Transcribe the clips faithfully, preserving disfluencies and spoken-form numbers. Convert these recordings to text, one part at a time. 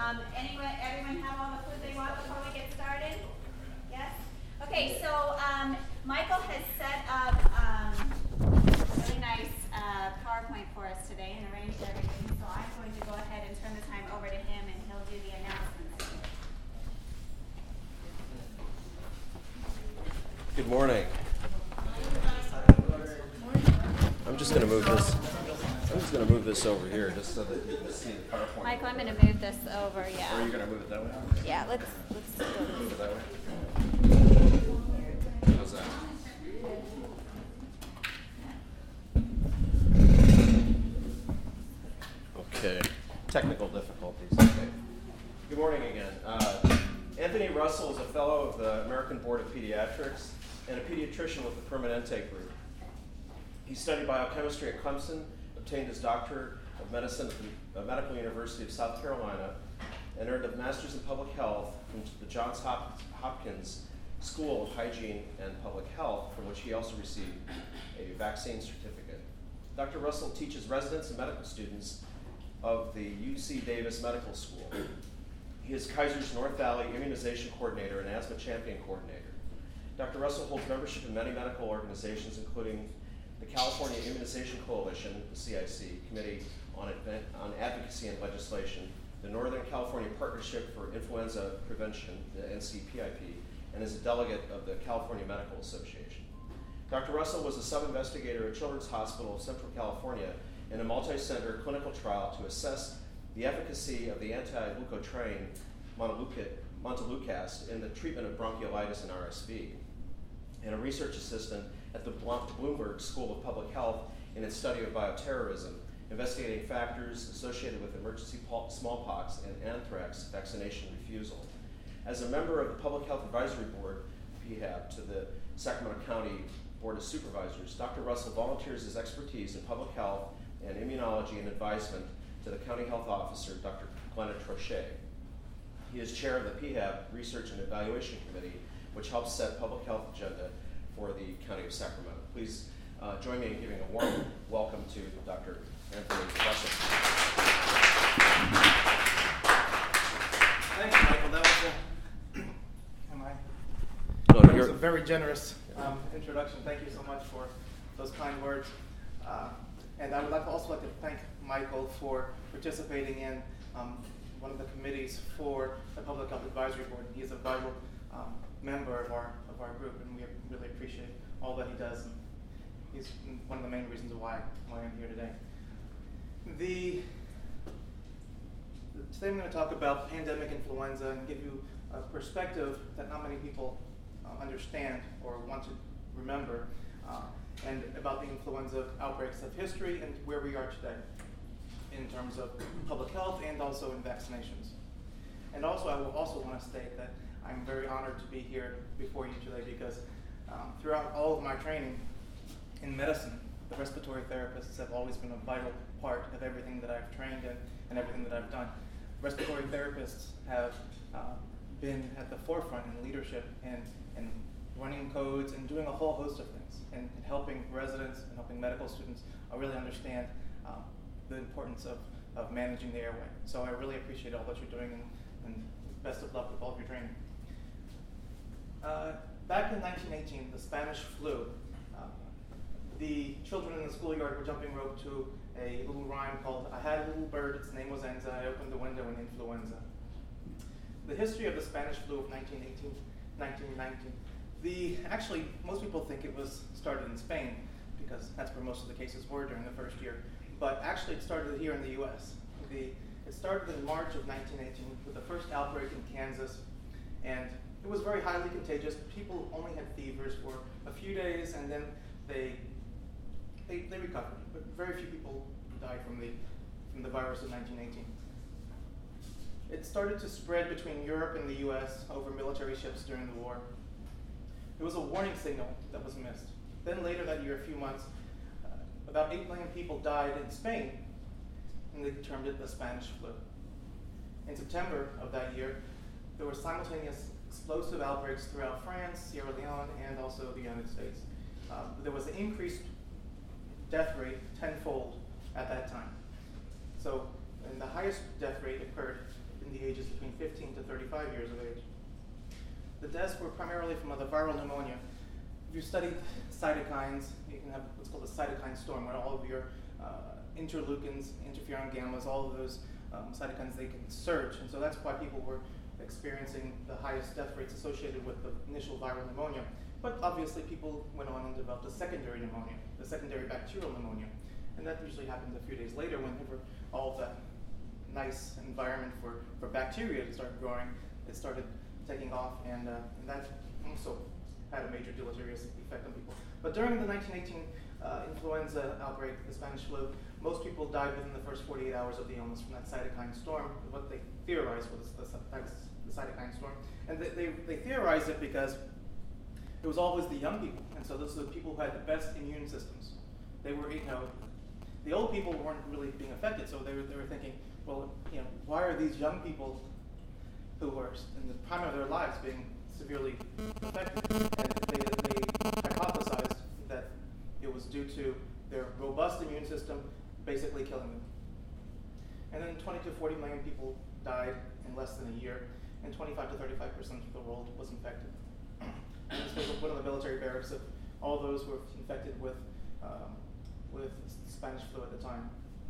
Um, anyone, everyone have all the food they want before we get started? Yes? Okay, so um, Michael has set up um, a really nice uh, PowerPoint for us today and arranged everything. So I'm going to go ahead and turn the time over to him and he'll do the announcements. Good morning. I'm just going to move this. I'm just going to move this over here just so that you can see the PowerPoint. Michael, I'm going to move this over. Yeah. Or are you going to move it that way? Yeah. Let's let's go Move it that way. How's that? Okay. Technical difficulties. Okay. Good morning again. Uh, Anthony Russell is a fellow of the American Board of Pediatrics and a pediatrician with the Permanente Group. He studied biochemistry at Clemson, obtained his Doctor of Medicine at the Medical University of South Carolina, and earned a Master's in Public Health from the Johns Hopkins School of Hygiene and Public Health, from which he also received a vaccine certificate. Doctor Russell teaches residents and medical students of the U C Davis Medical School. He is Kaiser's North Valley Immunization Coordinator and Asthma Champion Coordinator. Doctor Russell holds membership in many medical organizations, including the California Immunization Coalition, the C I C, Committee on, Advent, on Advocacy and Legislation, the Northern California Partnership for Influenza Prevention, the N C P I P, and is a delegate of the California Medical Association. Doctor Russell was a sub-investigator at Children's Hospital of Central California in a multi-center clinical trial to assess the efficacy of the anti-leukotriene montelukast in the treatment of bronchiolitis and R S V, and a research assistant at the Bloomberg School of Public Health in its study of bioterrorism, investigating factors associated with emergency smallpox and anthrax vaccination refusal. As a member of the Public Health Advisory Board, P HAB, to the Sacramento County Board of Supervisors, Doctor Russell volunteers his expertise in public health and immunology and advisement to the County Health Officer, Doctor Glenna Trochet. He is chair of the P HAB Research and Evaluation Committee, which helps set public health agenda for the County of Sacramento. Please uh, join me in giving a warm welcome to Doctor Anthony Russell. Thanks, Michael. That was a, am I? No, that was you're, a very generous um, introduction. Thank you so much for those kind words. Uh, and I would like also like to thank Michael for participating in um, one of the committees for the Public Health Advisory Board. He is a vital um, member of our of our group, and we really appreciate all that he does. And he's one of the main reasons why why I'm here today. The today I'm going to talk about pandemic influenza and give you a perspective that not many people uh, understand or want to remember, uh, and about the influenza outbreaks of history and where we are today in terms of public health and also in vaccinations. And also, I will also want to state that I'm very honored to be here before you today because um, throughout all of my training in medicine, the respiratory therapists have always been a vital part of everything that I've trained in and everything that I've done. Respiratory therapists have uh, been at the forefront in leadership and, and running codes and doing a whole host of things and, and helping residents and helping medical students uh, really understand um, the importance of, of managing the airway. So I really appreciate all that you're doing, and, and best of luck with all of your training. Uh, back in nineteen eighteen, the Spanish flu, uh, the children in the schoolyard were jumping rope to a little rhyme called, I had a little bird, its name was Enza, I opened the window in influenza. The history of the Spanish flu of nineteen eighteen, nineteen nineteen, the, actually, most people think it was started in Spain because that's where most of the cases were during the first year. But actually it started here in the U S. The, it started in March of nineteen eighteen with the first outbreak in Kansas, and it was very highly contagious. People only had fevers for a few days, and then they, they, they recovered. But very few people died from the, from the virus of nineteen eighteen. It started to spread between Europe and the U S over military ships during the war. It was a warning signal that was missed. Then later that year, a few months, uh, about eight million people died in Spain, and they termed it the Spanish flu. In September of that year, there were simultaneous explosive outbreaks throughout France, Sierra Leone, and also the United States. Uh, there was an increased death rate tenfold at that time. So, and the highest death rate occurred in the ages between fifteen to thirty-five years of age. The deaths were primarily from the viral pneumonia. If you study cytokines, you can have what's called a cytokine storm, where all of your uh, interleukins, interferon gammas, all of those um, cytokines, they can surge. And so that's why people were experiencing the highest death rates associated with the initial viral pneumonia. But obviously people went on and developed a secondary pneumonia, the secondary bacterial pneumonia. And that usually happens a few days later whenever all of that nice environment for, for bacteria to start growing, it started taking off, and, uh, and that also had a major deleterious effect on people. But during the nineteen eighteen uh, influenza outbreak, the Spanish flu, most people died within the first forty-eight hours of the illness from that cytokine storm, what they theorized was the, the cytokine storm. And they, they, they theorized it because it was always the young people, and so those are the people who had the best immune systems. They were, you know, the old people weren't really being affected, so they were, they were thinking, well, you know, why are these young people who were in the prime of their lives being severely affected? And they, they hypothesized that it was due to their robust immune system basically killing them. And then twenty to forty million people died in less than a year, and twenty-five to thirty-five percent of the world was infected. And this was one of the military barracks of all those who were infected with, um, with Spanish flu at the time.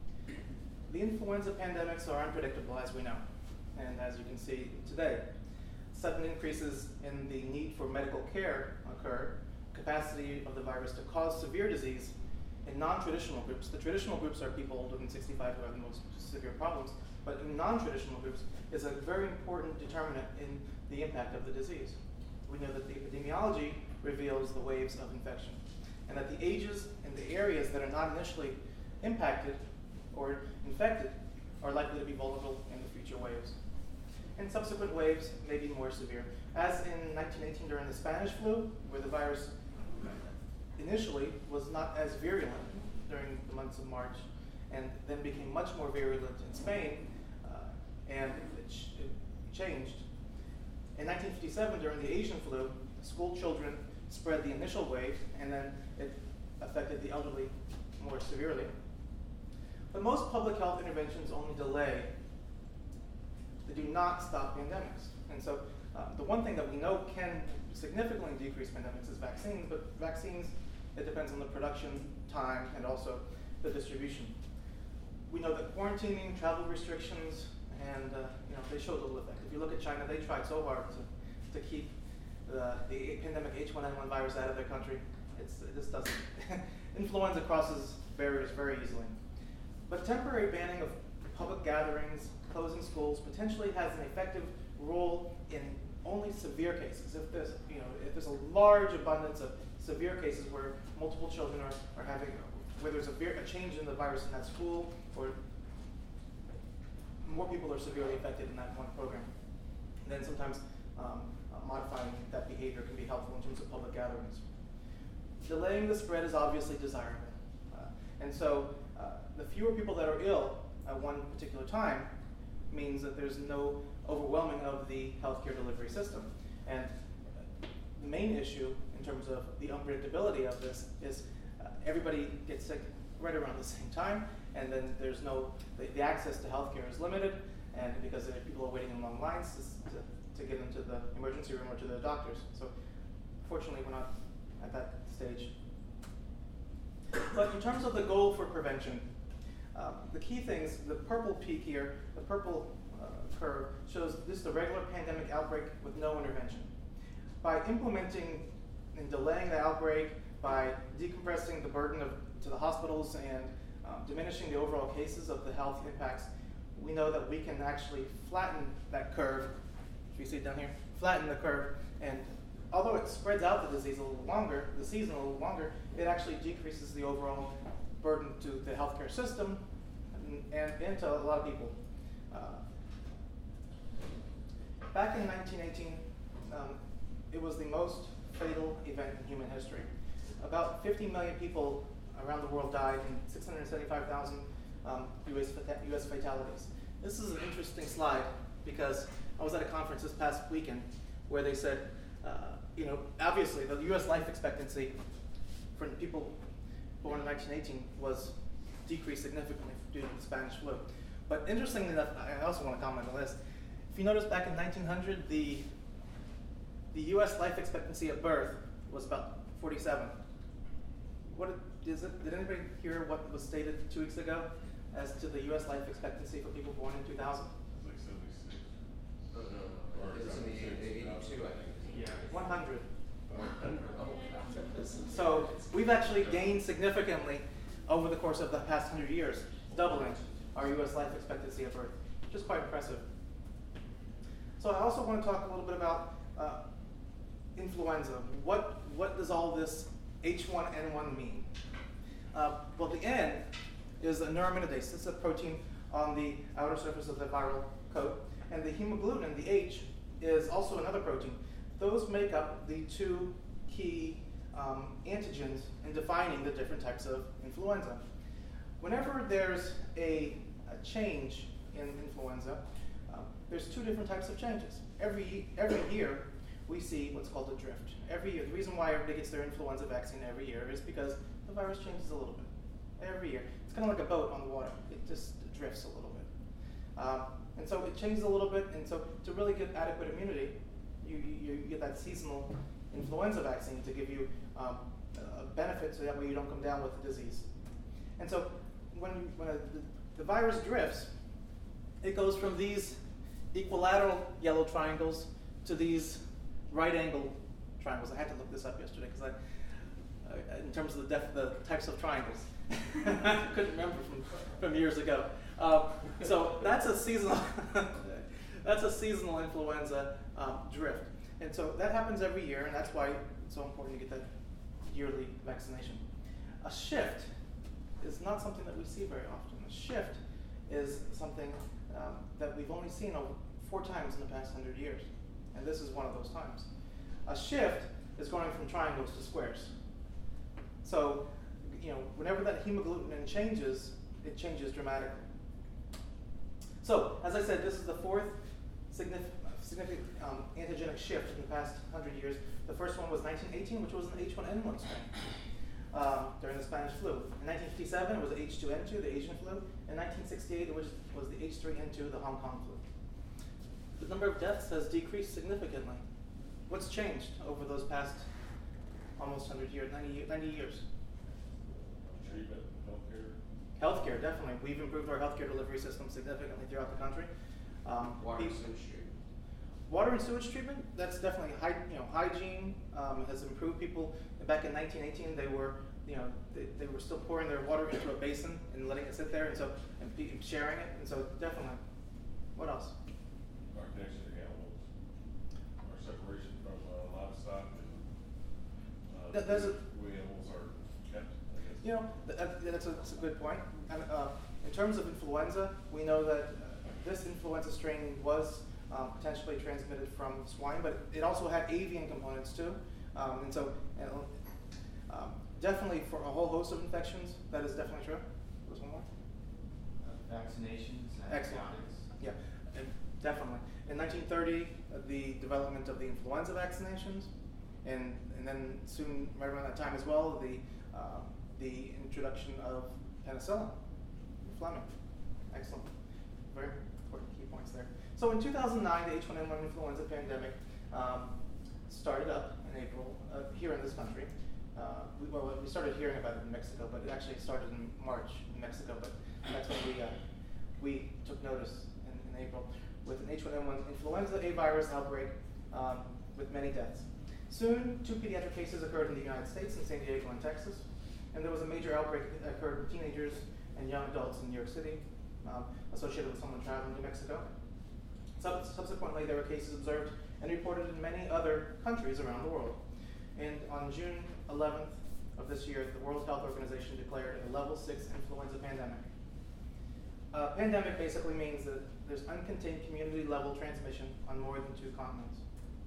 The influenza pandemics are unpredictable, as we know. And as you can see today, sudden increases in the need for medical care occur, capacity of the virus to cause severe disease in non-traditional groups. The traditional groups are people older than sixty-five who have the most severe problems, but in non-traditional groups is a very important determinant in the impact of the disease. We know that the epidemiology reveals the waves of infection, and that the ages and the areas that are not initially impacted or infected are likely to be vulnerable in the future waves. And subsequent waves may be more severe. As in nineteen eighteen during the Spanish flu, where the virus initially was not as virulent during the months of March, and then became much more virulent in Spain, uh, and it, ch it changed. In nineteen fifty-seven, during the Asian flu, school children spread the initial wave, and then it affected the elderly more severely. But most public health interventions only delay. They do not stop pandemics. And so uh, the one thing that we know can significantly decrease pandemics is vaccines, but vaccines, it depends on the production time and also the distribution. We know that quarantining, travel restrictions, and uh, you know, they show little effect. If you look at China, they tried so hard to, to keep the, the pandemic H one N one virus out of their country. It's, this doesn't. Influenza crosses barriers very easily. But temporary banning of public gatherings, closing schools, potentially has an effective role in only severe cases. If there's, you know, if there's a large abundance of severe cases where multiple children are, are having, where there's a, a change in the virus in that school, or more people are severely affected in that one program, then sometimes um, uh, modifying that behavior can be helpful in terms of public gatherings. Delaying the spread is obviously desirable. Uh, and so uh, the fewer people that are ill at one particular time means that there's no overwhelming of the healthcare delivery system. And the main issue in terms of the unpredictability of this is uh, everybody gets sick right around the same time, and then there's no, the, the access to healthcare is limited, and because people are waiting in long lines to, to get into the emergency room or to the doctors. So fortunately, we're not at that stage. But in terms of the goal for prevention, uh, the key things, the purple peak here, the purple uh, curve shows this is the regular pandemic outbreak with no intervention. By implementing and delaying the outbreak, by decompressing the burden of, to the hospitals and um, diminishing the overall cases of the health impacts, we know that we can actually flatten that curve. If you see it down here, flatten the curve, and although it spreads out the disease a little longer, the season a little longer, it actually decreases the overall burden to the healthcare system and, and, and to a lot of people. Uh, back in nineteen eighteen, um, it was the most fatal event in human history. About fifty million people around the world died and six hundred seventy-five thousand um, U S U S fatalities. This is an interesting slide because I was at a conference this past weekend where they said, uh, you know, obviously the U S life expectancy for people born in nineteen eighteen was decreased significantly due to the Spanish flu. But interestingly enough, I also want to comment on this. If you notice, back in nineteen hundred, the, the U S life expectancy at birth was about forty-seven. What is it? Did anybody hear what was stated two weeks ago as to the U S life expectancy for people born in two thousand? It's like seventy-six. No, no, no. Or It's in the seventy-six. eighty-two, I think. Yeah, one hundred. Oh, So we've actually gained significantly over the course of the past hundred years, doubling our U S life expectancy at birth, which is quite impressive. So I also want to talk a little bit about uh, influenza. What, what does all this H one N one mean? Uh, well, the N is a neuraminidase. It's a protein on the outer surface of the viral coat. And the hemagglutinin, the H, is also another protein. Those make up the two key um, antigens in defining the different types of influenza. Whenever there's a, a change in influenza, uh, there's two different types of changes. Every, every year, we see what's called a drift. Every year, the reason why everybody gets their influenza vaccine every year is because the virus changes a little bit. Every year. It's kind of like a boat on the water. It just drifts a little bit. Um, and so it changes a little bit, and so to really get adequate immunity, you, you, you get that seasonal influenza vaccine to give you um, a benefit so that way you don't come down with the disease. And so when, when a, the, the virus drifts, it goes from these equilateral yellow triangles to these right angle triangles. I had to look this up yesterday because I, uh, in terms of the, def, the types of triangles, I couldn't remember from, from years ago. Um, so that's a seasonal, that's a seasonal influenza um, drift. And so that happens every year, and that's why it's so important to get that yearly vaccination. A shift is not something that we see very often. A shift is something um, that we've only seen over four times in the past hundred years, and this is one of those times. A shift is going from triangles to squares. So, you know, whenever that hemagglutinin changes, it changes dramatically. So, as I said, this is the fourth significant, significant um, antigenic shift in the past hundred years. The first one was nineteen eighteen, which was an H one N one strain um, during the Spanish flu. In nineteen fifty-seven, it was H two N two, the Asian flu. In nineteen sixty-eight, it was, was the H three N two, the Hong Kong flu. The number of deaths has decreased significantly. What's changed over those past almost one hundred years, ninety, ninety years? Treatment, healthcare. Healthcare, definitely. We've improved our healthcare delivery system significantly throughout the country. Um, Water and we- sewage treatment. Water and sewage treatment, that's definitely, hy- you know, hygiene um, has improved. People, back in nineteen eighteen, they were, you know, they, they were still pouring their water into a basin and letting it sit there, and so, and pe- sharing it, and so definitely. What else? Our connection to animals, our separation from uh, livestock, and uh, That- that's a- the way animals are kept, I guess. You know, th- that, that's, a, that's a good point. And uh, in terms of influenza, we know that uh, this influenza strain was um, potentially transmitted from swine, but it also had avian components too. Um, and so, and, um, definitely for a whole host of infections, that is definitely true. There's one more. Uh, vaccinations, Excellent. antibiotics. Yeah, and definitely. In nineteen thirty, uh, the development of the influenza vaccinations, and and then soon, right around that time as well, the uh, the introduction of penicillin, Fleming. Excellent. Very important key points there. So in two thousand nine, the H one N one influenza pandemic um, started up in April uh, here in this country. Uh, we, well, we started hearing about it in Mexico, but it actually started in March in Mexico. But that's when we uh, we took notice in, in April with an H one N one influenza A virus outbreak um, with many deaths. Soon, two pediatric cases occurred in the United States, in San Diego and Texas, and there was a major outbreak that occurred with teenagers and young adults in New York City, um, associated with someone traveling to Mexico. Sub- subsequently, there were cases observed and reported in many other countries around the world. And on June eleventh of this year, the World Health Organization declared a level six influenza pandemic. Uh, pandemic basically means that there's uncontained community level transmission on more than two continents.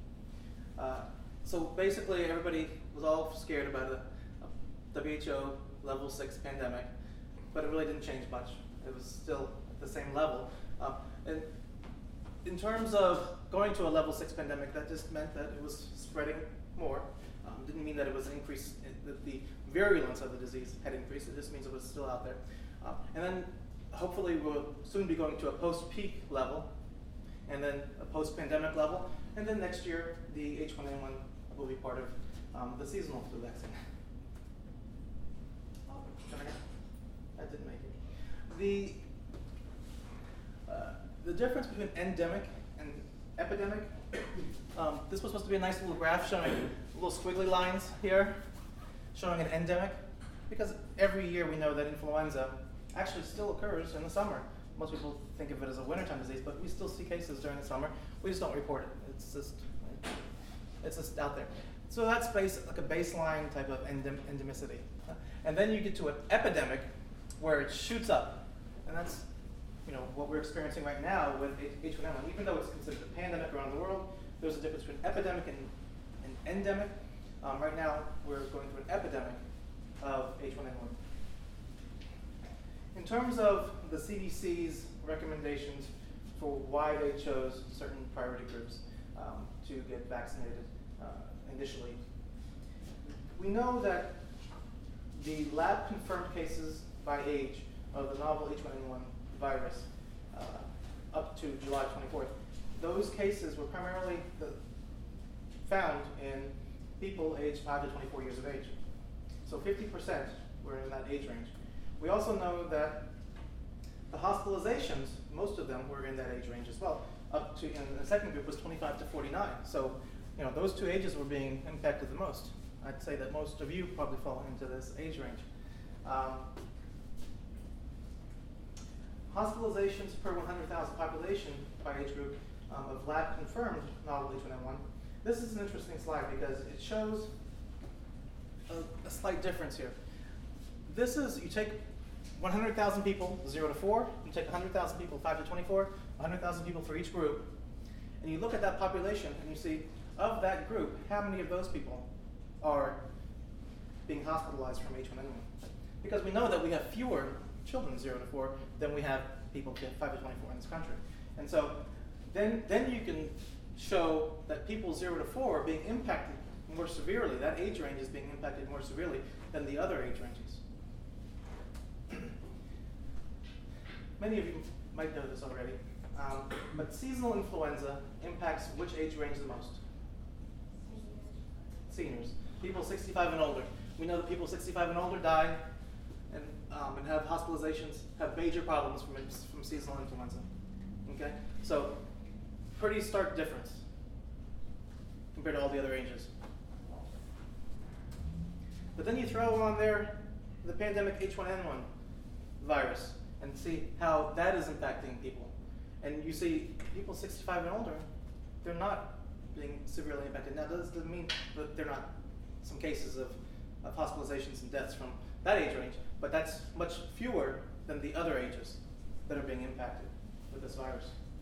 Uh, so basically, everybody was all scared about a, a W H O level six pandemic, but it really didn't change much. It was still at the same level. Uh, and in terms of going to a level six pandemic, that just meant that it was spreading more. Um, didn't mean that it was an increase, that the virulence of the disease had increased. It just means it was still out there. Uh, and then hopefully we'll soon be going to a post-peak level. and then a post-pandemic level, and then next year the H one N one will be part of um, the seasonal flu vaccine. Oh, can I- that didn't make it. The uh, the difference between endemic and epidemic. Um, this was supposed to be a nice little graph showing little squiggly lines here, showing an endemic, because every year we know that influenza actually still occurs in the summer. Most people think of it as a wintertime disease, but we still see cases during the summer. We just don't report it. It's just, it's just out there. So that's base, like a baseline type of endem endemicity. And then you get to an epidemic where it shoots up. And that's, you know, what we're experiencing right now with H one N one. Even though it's considered a pandemic around the world, there's a difference between epidemic and, and endemic. Um, right now, we're going through an epidemic of H one N one. In terms of the C D C's recommendations for why they chose certain priority groups um, to get vaccinated uh, initially, we know that the lab-confirmed cases by age of the novel H one N one virus uh, up to July twenty-fourth, those cases were primarily the, found in people aged five to twenty-four years of age. So fifty percent were in that age range. We also know that the hospitalizations, most of them were in that age range as well. Up to, and the second group was twenty-five to forty-nine. So, you know, those two ages were being impacted the most. I'd say that most of you probably fall into this age range. Um, hospitalizations per one hundred thousand population by age group um, of lab-confirmed novel H one N one. This is an interesting slide because it shows a, a slight difference here. This is, you take one hundred thousand people, zero to four, you take one hundred thousand people, five to twenty-four, one hundred thousand people for each group, and you look at that population and you see, of that group, how many of those people are being hospitalized from H one N one? Because we know that we have fewer children zero to four than we have people five to twenty-four in this country. And so then, then you can show that people zero to four are being impacted more severely. That age range is being impacted more severely than the other age ranges. Many of you might know this already, um, but seasonal influenza impacts which age range the most? Seniors. People sixty-five and older. We know that people sixty-five and older die and, um, and have hospitalizations, have major problems from, from seasonal influenza. Okay? So, pretty stark difference compared to all the other ages. But then you throw on there the pandemic H one N one virus and see how that is impacting people. And you see people sixty-five and older, they're not being severely impacted. Now, that doesn't mean that there are not some cases of, of hospitalizations and deaths from that age range, but that's much fewer than the other ages that are being impacted with this virus.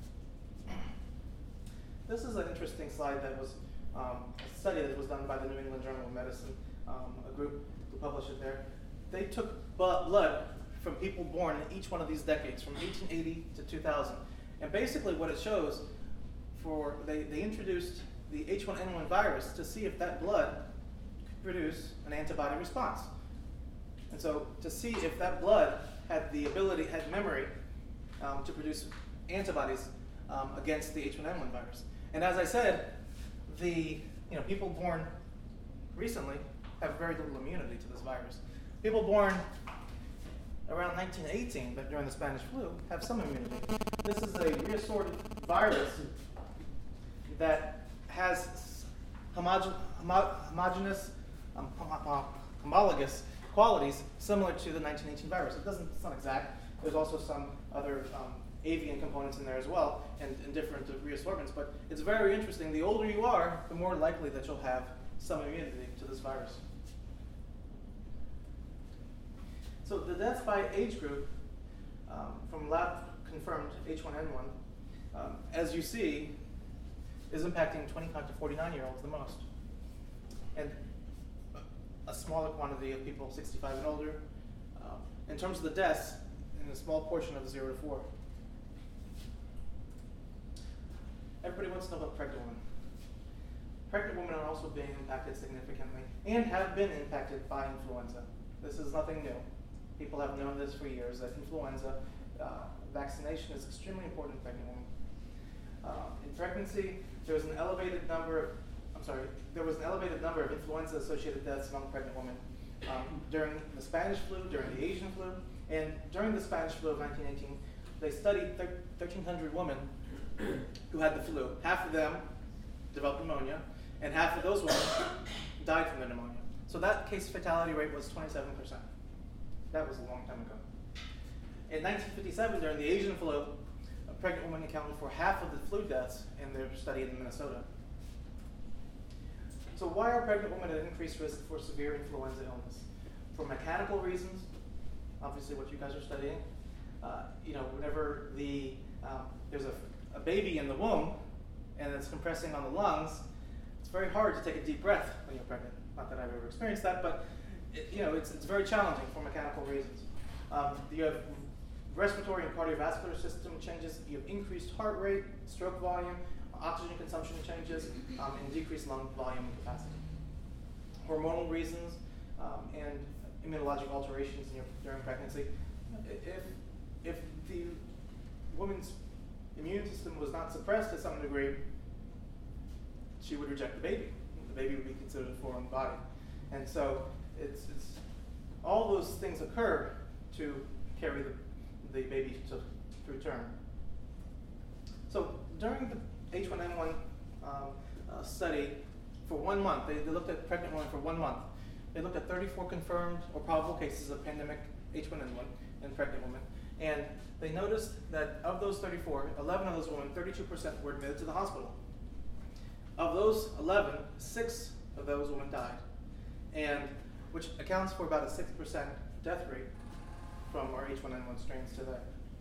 This is an interesting slide that was um, a study that was done by the New England Journal of Medicine, um, a group who published it there. They took blood from people born in each one of these decades, from eighteen eighty to two thousand. And basically what it shows, for they, they introduced the H one N one virus to see if that blood could produce an antibody response. And so to see if that blood had the ability, had memory um, to produce antibodies um, against the H one N one virus. And as I said, the you know people born recently have very little immunity to this virus. People born around nineteen eighteen, but during the Spanish flu, have some immunity. This is a reassorted virus that has homogen homo homogeneous, um, hom homologous qualities similar to the nineteen eighteen virus. It doesn't, it's not exact. There's also some other um, avian components in there as well, and, and different reassortments, but it's very interesting. The older you are, the more likely that you'll have some immunity to this virus. So the deaths by age group um, from lab-confirmed H one N one, um, as you see, is impacting twenty-five to forty-nine-year-olds the most. And a smaller quantity of people sixty-five and older. Um, in terms of the deaths, in a small portion of the zero to four. Everybody wants to know about pregnant women. Pregnant women are also being impacted significantly and have been impacted by influenza. This is nothing new. People have known this for years, that influenza uh, vaccination is extremely important in pregnant women. Uh, in pregnancy, there was an elevated number of, I'm sorry, there was an elevated number of influenza-associated deaths among pregnant women um, during the Spanish flu, during the Asian flu, and during the Spanish flu of nineteen eighteen, they studied thir- thirteen hundred women who had the flu. Half of them developed pneumonia, and half of those women died from the pneumonia. So that case fatality rate was twenty-seven percent. That was a long time ago. In nineteen fifty-seven, during the Asian flu, a pregnant woman accounted for half of the flu deaths in their study in Minnesota. So why are pregnant women at increased risk for severe influenza illness? For mechanical reasons, obviously what you guys are studying. Uh, you know, whenever the um, there's a, a baby in the womb and it's compressing on the lungs, it's very hard to take a deep breath when you're pregnant. Not that I've ever experienced that, but it, you know, it's, it's very challenging for mechanical reasons. Um, you have respiratory and cardiovascular system changes, you have increased heart rate, stroke volume, oxygen consumption changes, um, and decreased lung volume and capacity. Hormonal reasons um, and immunologic alterations in your, during pregnancy. If, if the woman's immune system was not suppressed to some degree, she would reject the baby. The baby would be considered a foreign body. And so it's, it's all those things occur to carry the, the baby to, through term. So during the H one N one um, uh, study, for one month, they, they looked at pregnant women for one month. They looked at thirty-four confirmed or probable cases of pandemic H one N one in pregnant women. And they noticed that of those thirty-four, eleven of those women, thirty-two percent were admitted to the hospital. Of those eleven, six of those women died, and which accounts for about a six percent death rate from our H one N one strains today.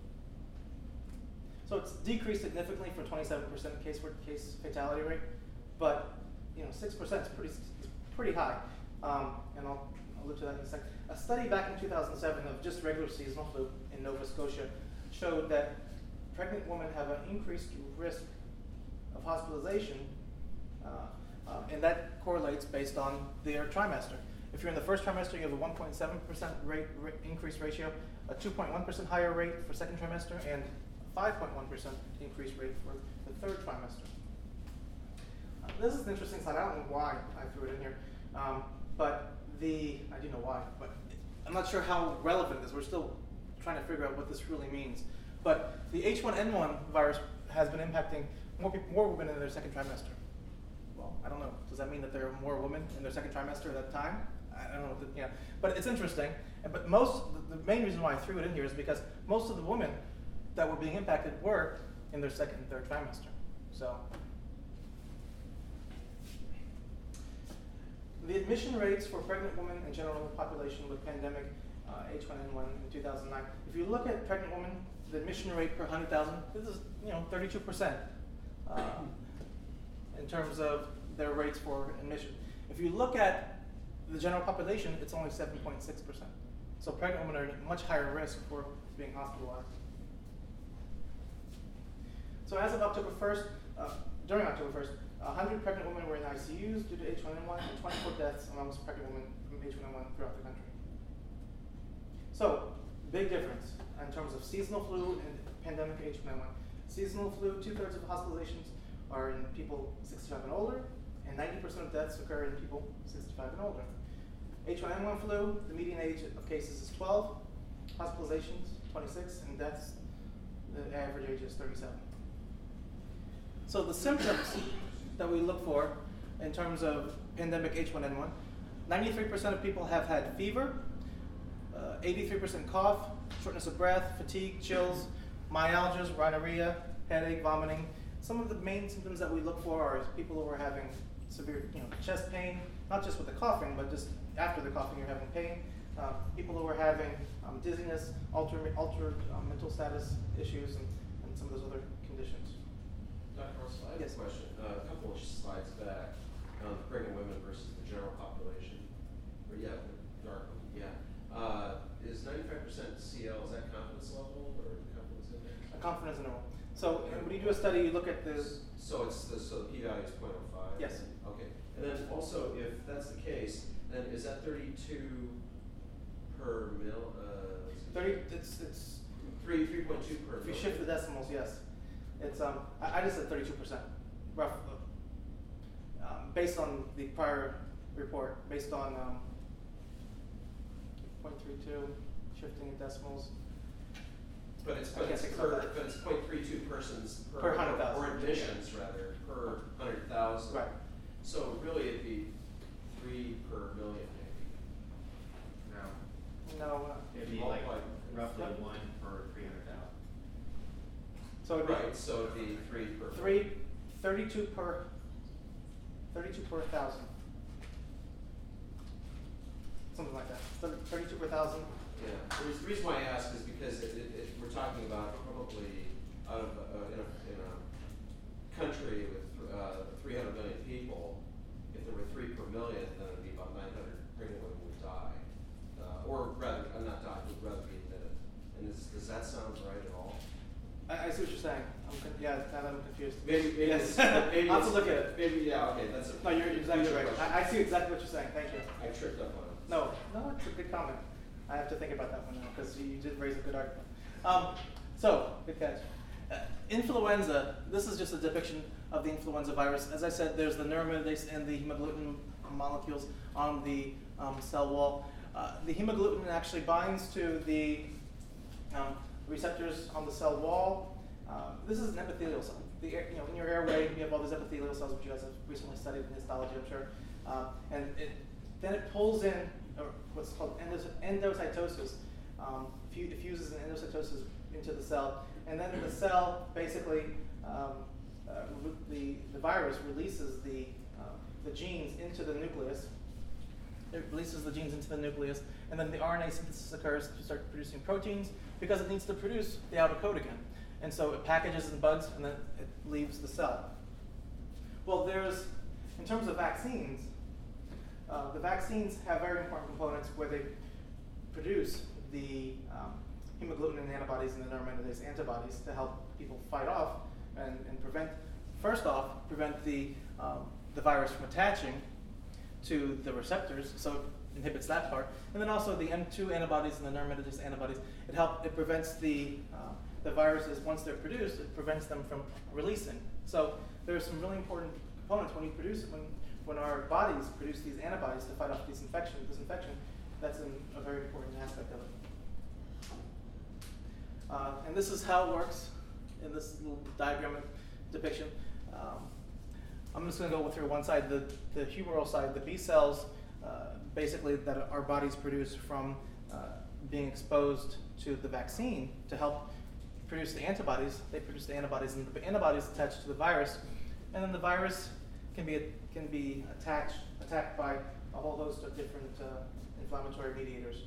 So it's decreased significantly from twenty-seven percent case for case fatality rate, but you know, six percent is pretty is pretty high, um, and I'll, I'll allude to that in a second. A study back in two thousand seven of just regular seasonal flu in Nova Scotia showed that pregnant women have an increased risk of hospitalization, uh, uh, and that correlates based on their trimester. If you're in the first trimester, you have a one point seven percent rate, rate increase ratio, a two point one percent higher rate for second trimester, and five point one percent increase rate for the third trimester. Uh, this is an interesting slide. I don't know why I threw it in here, um, but the, I do know why, but I'm not sure how relevant it is. We're still trying to figure out what this really means. But the H one N one virus has been impacting more people, more women in their second trimester. Well, I don't know. Does that mean that there are more women in their second trimester at that time? I don't know. What the, yeah, but it's interesting. But most, the main reason why I threw it in here is because most of the women that were being impacted were in their second and third trimester. So the admission rates for pregnant women and general population with pandemic uh, H one N one in two thousand nine. If you look at pregnant women, the admission rate per one hundred thousand, this is you know thirty-two percent uh, in terms of their rates for admission. If you look at the general population, it's only seven point six percent. So pregnant women are at much higher risk for being hospitalized. So as of October first, uh, during October first, one hundred pregnant women were in I C Us due to H one N one and twenty-four deaths amongst pregnant women from H one N one throughout the country. So, big difference in terms of seasonal flu and pandemic H one N one. Seasonal flu, two-thirds of hospitalizations are in people sixty-five and older, and ninety percent of deaths occur in people sixty-five and older. H one N one flu, the median age of cases is twelve, hospitalizations twenty-six, and deaths, the average age is thirty-seven. So the symptoms that we look for in terms of pandemic H one N one, ninety-three percent of people have had fever, uh, eighty-three percent cough, shortness of breath, fatigue, chills, myalgias, rhinorrhea, headache, vomiting. Some of the main symptoms that we look for are people who are having severe you know, chest pain, not just with the coughing, but just after the coughing you're having pain. Uh, people who are having um, dizziness, altered, altered um, mental status issues, and, and some of those other conditions. Doctor Russell, I have Yes. a question. Uh, a couple of slides back on the pregnant women versus the general population. Or yeah, the dark one. Yeah. Uh, is ninety-five percent C L, is that confidence level or confidence index? A confidence interval. So uh, when you do a study, you look at the. So it's the, so the p-value is zero point zero five? Yes. Okay. And then also, if that's the case, then is that thirty-two per mil? Uh, thirty. It's it's. Three three point two per. If you mil. shift the decimals, yes. It's um, I, I just said thirty-two percent, rough, um, based on the prior report, based on um, point three two, shifting decimals. But it's, I but can't it's think per, about that. but it's point three two persons per. Per one hundred thousand. Or admissions rather, per hundred thousand. Right. So really it'd be three per million maybe. No, No, uh, it'd be like Multiply. roughly Yep. one per three hundred thousand. so it'd be Right, so it'd be three per. three, thirty-two per, thirty-two per thousand. Something like that, Thir- thirty-two per thousand. Yeah, the reas- the reason why I ask is because it, it, it, we're talking about probably out of, uh, in a, in a country with, uh, three hundred million people, if there were three per million, then it'd be about nine hundred pregnant women would die. Uh, or rather, uh, not die, would rather be admitted. And is, does that sound right at all? I, I see what you're saying. I'm con- yeah, now that I'm confused. Maybe, maybe Yes. it's, maybe I'll have it's, to look at it. maybe, yeah, okay, that's a. No, you're exactly future right. question. I, I see exactly what you're saying. Thank you. I tripped up on it. No, no, it's a good comment. I have to think about that one now because you did raise a good argument. Um, so, good catch. Uh, influenza, this is just a depiction of the influenza virus. As I said, there's the neuraminidase and the hemagglutinin molecules on the um, cell wall. Uh, the hemagglutinin actually binds to the um, receptors on the cell wall. Um, this is an epithelial cell. The air, you know, in your airway, you have all these epithelial cells, which you guys have recently studied in histology, I'm sure. Uh, and it, then it pulls in or what's called endos endocytosis. Um, fuse, it fuses an endocytosis into the cell, and then the cell basically, um, uh, the, the virus releases the, uh, the genes into the nucleus. It releases the genes into the nucleus, and then the R N A synthesis occurs to start producing proteins because it needs to produce the outer coat again. And so it packages in bugs, and then it leaves the cell. Well, there's, in terms of vaccines, uh, the vaccines have very important components where they produce the um, hemagglutinin antibodies and the neuraminidase antibodies to help people fight off and, and prevent, first off, prevent the, um, the virus from attaching to the receptors, so it inhibits that part. And then also the M two antibodies and the neuraminidase antibodies, it help, it prevents the, uh, the viruses, once they're produced, it prevents them from releasing. So there are some really important components when you produce it, when, when our bodies produce these antibodies to fight off these infection, this infection, that's an, a very important aspect of it. Uh, and this is how it works in this little diagram depiction. Um, I'm just going to go through one side, the, the humoral side, the B cells, uh, basically that our bodies produce from uh, being exposed to the vaccine to help produce the antibodies. They produce the antibodies, and the antibodies attach to the virus, and then the virus can be can be attached attacked by a whole host of different uh, inflammatory mediators.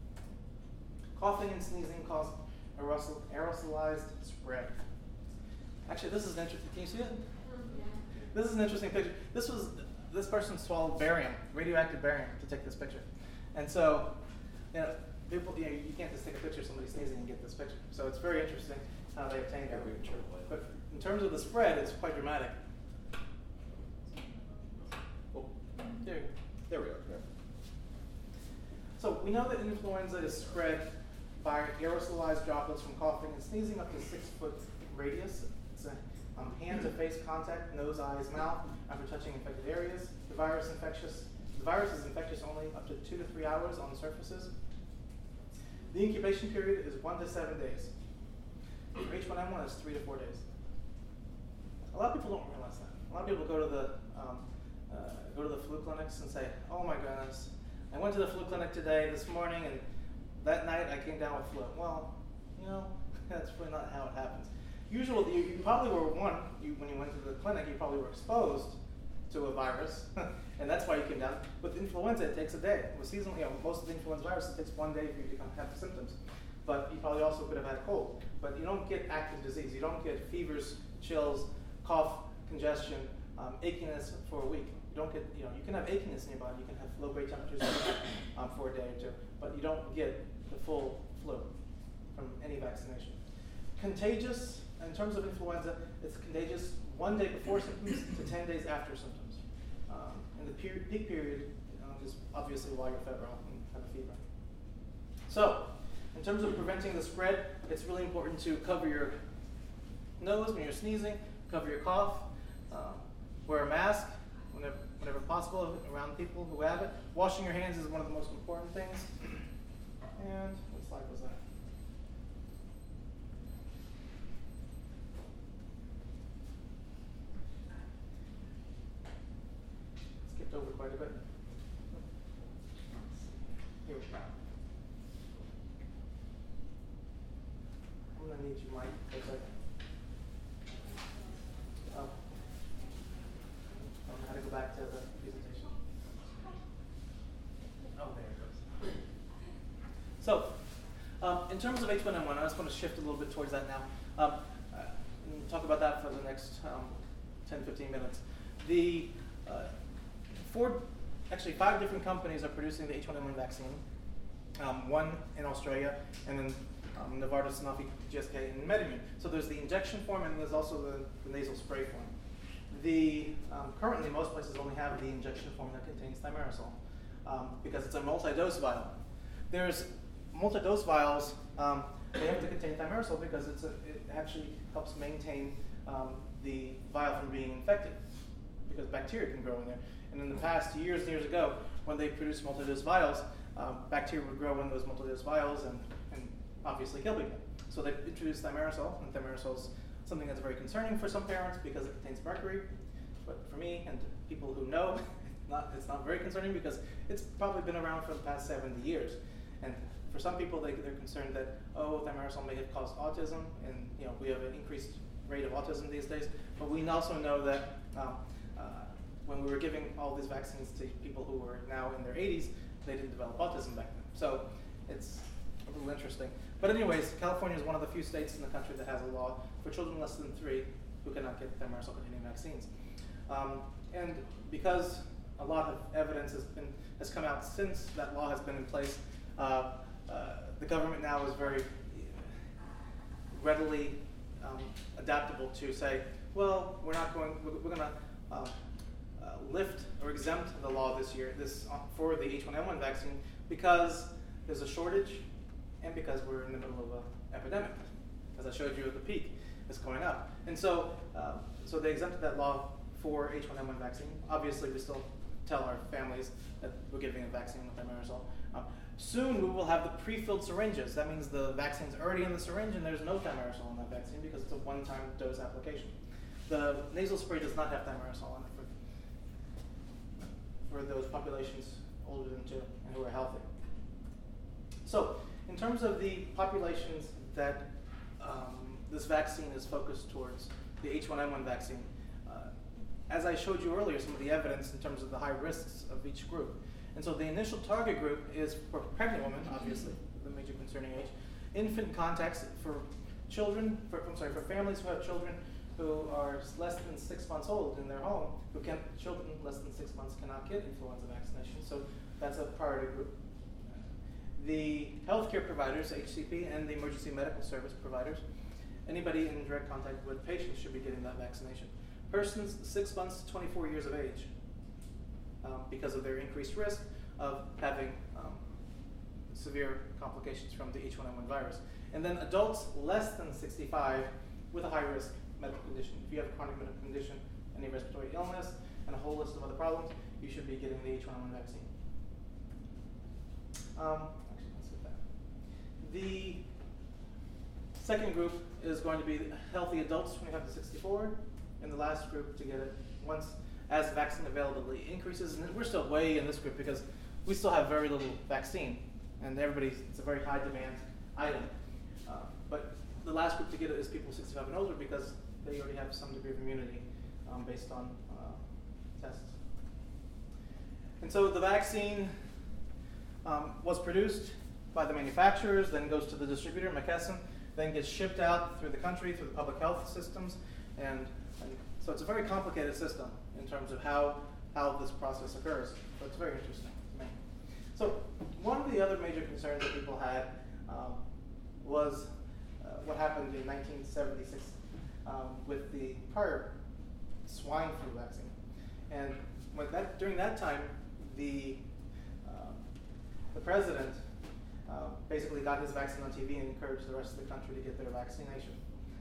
Coughing and sneezing cause aerosol, aerosolized spread. Actually, this is an interesting. Can you see it? This is an interesting picture. This was this person swallowed barium, radioactive barium, to take this picture, and so you know, people, you know, you can't just take a picture of somebody sneezing and get this picture. So it's very interesting how they obtained it. But in terms of the spread, it's quite dramatic. Oh, There, you go. there we are. Yeah. So we know that influenza is spread by aerosolized droplets from coughing and sneezing up to six foot radius. It's a um, hand-to-face contact, nose, eyes, mouth, after touching infected areas. The virus infectious. The virus is infectious only up to two to three hours on the surfaces. The incubation period is one to seven days. For H one N one, it's three to four days. A lot of people don't realize that. A lot of people go to the um, uh, go to the flu clinics and say, "Oh my goodness, I went to the flu clinic today, this morning, and that night I came down with flu." Well, you know, that's really not how it happens. Usually, you, you probably were one. You, when you went to the clinic, you probably were exposed to a virus, and that's why you came down. With influenza, it takes a day. With seasonal, you know, most of the influenza viruses, it takes one day for you to come have the symptoms. But you probably also could have had a cold. But you don't get active disease. You don't get fevers, chills, cough, congestion, um, achiness for a week. You don't get, you know, you can have achiness in your body. You can have low-grade temperatures um, for a day or two, but you don't get the full flu from any vaccination. Contagious, in terms of influenza, it's contagious one day before symptoms to ten days after symptoms. Um, and the per peak period um, is obviously while you're febrile and have a fever. So, in terms of preventing the spread, it's really important to cover your nose when you're sneezing, cover your cough, um, wear a mask whenever, whenever possible around people who have it. Washing your hands is one of the most important things. And what slide was that? Skipped over quite a bit. Here we go. I'm gonna need you, Mike, for a second. Oh. I don't know how to go back to the presentation. Oh, there it goes. So, um, in terms of H one N one, I just want to shift a little bit towards that now. Um, uh, and talk about that for the next um, ten, fifteen minutes. The uh, four, actually five different companies are producing the H one N one vaccine. Um, one in Australia, and then um, Novartis, Sanofi, G S K, and MedImmune. So there's the injection form, and there's also the, the nasal spray form. The um, currently most places only have the injection form that contains thimerosal um, because it's a multi-dose vial. There's multi-dose vials. Um, they have to contain thimerosal because it's a, it actually helps maintain um, the vial from being infected because bacteria can grow in there. And in the past, years and years ago, when they produced multi-dose vials, um, bacteria would grow in those multi-dose vials and, and obviously kill people. So they introduced thimerosal, and thimerosal is something that's very concerning for some parents because it contains mercury. But for me and people who know, it's not, it's not very concerning because it's probably been around for the past seventy years. And for some people, they, they're concerned that, oh, thimerosal may have caused autism, and you know we have an increased rate of autism these days. But we also know that um, uh, when we were giving all these vaccines to people who were now in their eighties, they didn't develop autism back then. So it's a little interesting. But anyways, California is one of the few states in the country that has a law for children less than three who cannot get thimerosal-containing vaccines. Um, and because a lot of evidence has been has come out since that law has been in place, uh, uh, the government now is very readily um, adaptable to say, well, we're not going, we're, we're going to uh, uh, lift or exempt the law this year, this uh, for the H one N one vaccine because there's a shortage and because we're in the middle of an epidemic. As I showed you at the peak, it's going up. And so, uh, so they exempted that law for H one N one vaccine. Obviously, we still tell our families that we're giving a vaccine with thimerosal. Um, soon, we will have the pre-filled syringes. That means the vaccine's already in the syringe, and there's no thimerosal in that vaccine because it's a one-time dose application. The nasal spray does not have thimerosal in it for, for those populations older than two and who are healthy. So, in terms of the populations that um, this vaccine is focused towards, the H one N one vaccine, uh, as I showed you earlier, some of the evidence in terms of the high risks of each group. And so the initial target group is for pregnant women, obviously, the major concerning age, infant contacts for children, for, I'm sorry, for families who have children who are less than six months old in their home, who can, children less than six months cannot get influenza vaccination, so that's a priority group. The healthcare providers, H C P, and the emergency medical service providers, anybody in direct contact with patients should be getting that vaccination. Persons six months to twenty-four years of age, um, because of their increased risk of having um, severe complications from the H one N one virus. And then adults less than sixty-five with a high risk medical condition. If you have a chronic medical condition, any respiratory illness, and a whole list of other problems, you should be getting the H one N one vaccine. Um, actually, let's get that. The second group is going to be healthy adults, twenty-five to sixty-four, and the last group to get it once as vaccine availability increases. And we're still way in this group because we still have very little vaccine, and everybody's, it's a very high demand item. Uh, but the last group to get it is people sixty-five and older because they already have some degree of immunity um, based on uh, tests. And so the vaccine um, was produced by the manufacturers, then goes to the distributor, McKesson, then gets shipped out through the country, through the public health systems, and, and so it's a very complicated system in terms of how, how this process occurs. So it's very interesting to me. So one of the other major concerns that people had um, was uh, what happened in nineteen seventy-six um, with the prior swine flu vaccine. And when that, during that time, the, um, the president uh, basically got his vaccine on T V and encouraged the rest of the country to get their vaccination.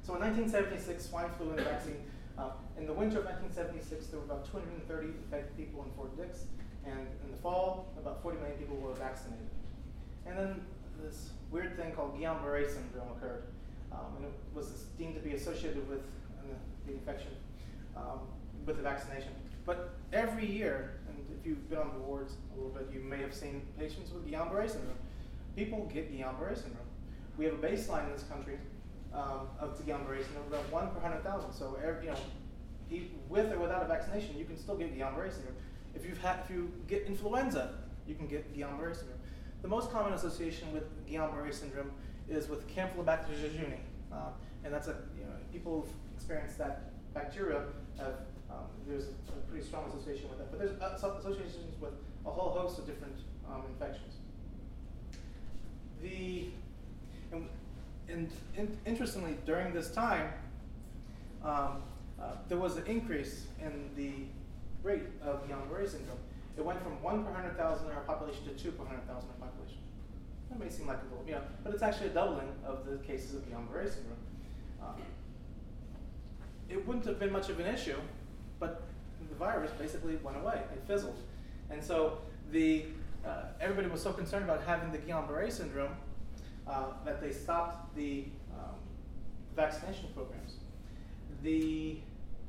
So in nineteen seventy-six, swine flu and vaccine. Uh, in the winter of nineteen seventy-six, there were about two hundred thirty infected people in Fort Dix, and in the fall, about forty million people were vaccinated. And then this weird thing called Guillain-Barré syndrome occurred, um, and it was deemed to be associated with uh, the infection, um, with the vaccination. But every year, and if you've been on the wards a little bit, you may have seen patients with Guillain-Barré syndrome. People get Guillain-Barré syndrome. We have a baseline in this country um, of Guillain-Barré syndrome, about one per one hundred thousand. So, every, you know, e- with or without a vaccination, you can still get Guillain-Barré syndrome. If you've had, if you get influenza, you can get Guillain-Barré syndrome. The most common association with Guillain-Barré syndrome is with Campylobacter jejuni, uh, and that's a you know people who've experienced that bacteria have um, there's a pretty strong association with that. But there's uh, some associations with a whole host of different um, infections. The and, and in, interestingly, during this time, um, uh, there was an increase in the rate of Guillain-Barré syndrome. It went from one per one hundred thousand in our population to two per one hundred thousand in our population. That may seem like a little, you know, but it's actually a doubling of the cases of Guillain-Barré syndrome. Um, it wouldn't have been much of an issue, but the virus basically went away. It fizzled. And so the uh, everybody was so concerned about having the Guillain-Barré syndrome uh, that they stopped the um, vaccination programs. The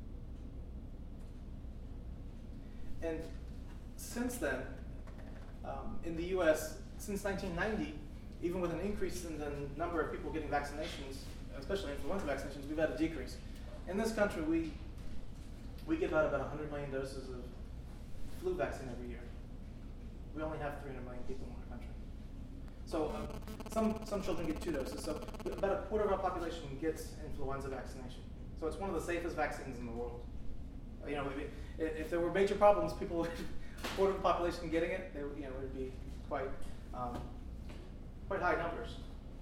and since then, um, in the U S, since nineteen ninety, even with an increase in the number of people getting vaccinations, especially influenza vaccinations, we've had a decrease. In this country, we we give out about one hundred million doses of flu vaccine every year. We only have three hundred million people in our country. So um, some some children get two doses. So about a quarter of our population gets influenza vaccination. So it's one of the safest vaccines in the world. You know, if, if there were major problems, people would a quarter of the population getting it, they, you know, it would be quite um, quite high numbers.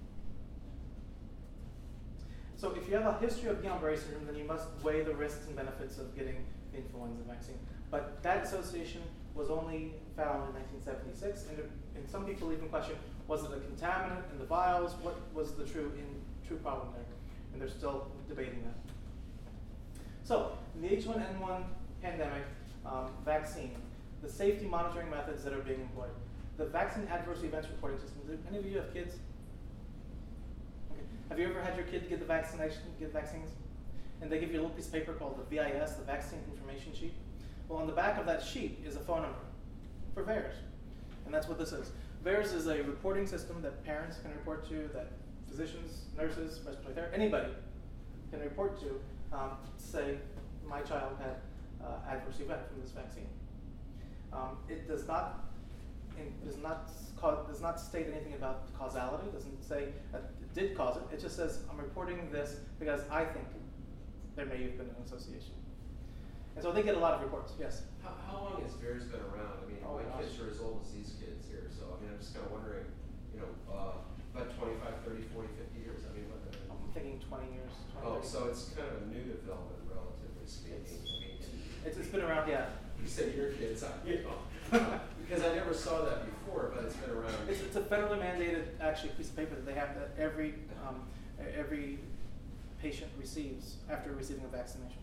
So if you have a history of Guillain-Barré syndrome, then you must weigh the risks and benefits of getting the influenza vaccine. But that association was only found in nineteen seventy-six, and, it, and some people even question, was it a contaminant in the vials? What was the true in, true problem there? And they're still debating that. So, in the H one N one pandemic um, vaccine, the safety monitoring methods that are being employed, the vaccine adverse events reporting system. Do any of you have kids? Okay. Have you ever had your kid get the vaccination, get vaccines? And they give you a little piece of paper called the V I S, the Vaccine Information Sheet. Well, on the back of that sheet is a phone number for V A E R S, and that's what this is. V A E R S is a reporting system that parents can report to, that physicians, nurses, respiratory therapists, anybody can report to, um, say, my child had uh, adverse event from this vaccine. Um, it does not it does not cause, does not state anything about causality. It doesn't say that it did cause it. It just says I'm reporting this because I think there may have been an association. And so they get a lot of reports. Yes. How, how long has V A E R S been around? I mean, Oh, my gosh. kids are as old as these kids here, so I mean, I'm just kind of wondering, you know, uh, about twenty-five, thirty, forty, fifty years. I mean, what the? I'm thinking twenty years. twenty, Oh, thirty. so it's kind of a new development, relatively speaking. It's- I mean, It's, it's been around, yeah. you said your kids, I, you know, because I never saw that before, but it's been around. It's, it's a federally mandated, actually, piece of paper that they have that every um, e- every patient receives after receiving a vaccination.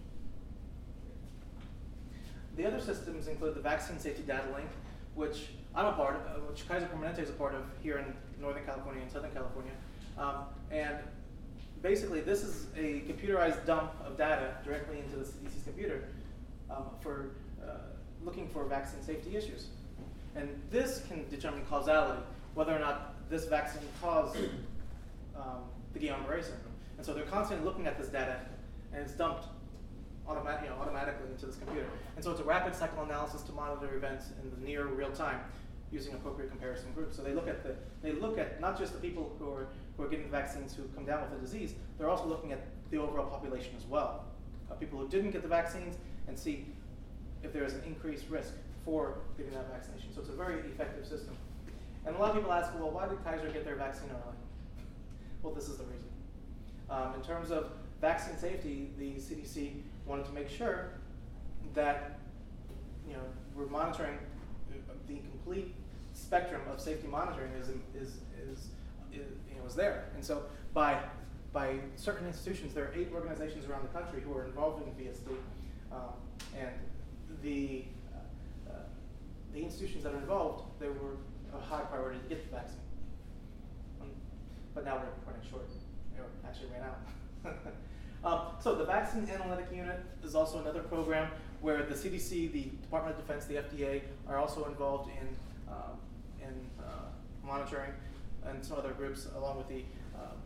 The other systems include the Vaccine Safety Data Link, which I'm a part of, uh, which Kaiser Permanente is a part of here in Northern California and Southern California. Um, and basically, this is a computerized dump of data directly into the C D C's computer um, for uh, looking for vaccine safety issues. And this can determine causality, whether or not this vaccine caused um, the Guillain-Barré syndrome. And so they're constantly looking at this data, and it's dumped automat- you know, automatically into this computer. And so it's a rapid cycle analysis to monitor events in the near real time using appropriate comparison groups. So they look at the they look at not just the people who are who are getting the vaccines who come down with the disease, they're also looking at the overall population as well, of people who didn't get the vaccines, and see if there is an increased risk for getting that vaccination. So it's a very effective system. And a lot of people ask, well, why did Kaiser get their vaccine early? Well, this is the reason. Um, in terms of vaccine safety, the C D C wanted to make sure that you know we're monitoring the complete spectrum of safety monitoring is is is, is you know is there. And so by by certain institutions. There are eight organizations around the country who are involved in V S D, um, and the uh, uh, the institutions that are involved, they were a high priority to get the vaccine. Um, but now we're running short. Or actually ran out. um, so the Vaccine Analytic Unit is also another program where the C D C, the Department of Defense, the F D A are also involved in um, in uh, monitoring, and some other groups along with the um,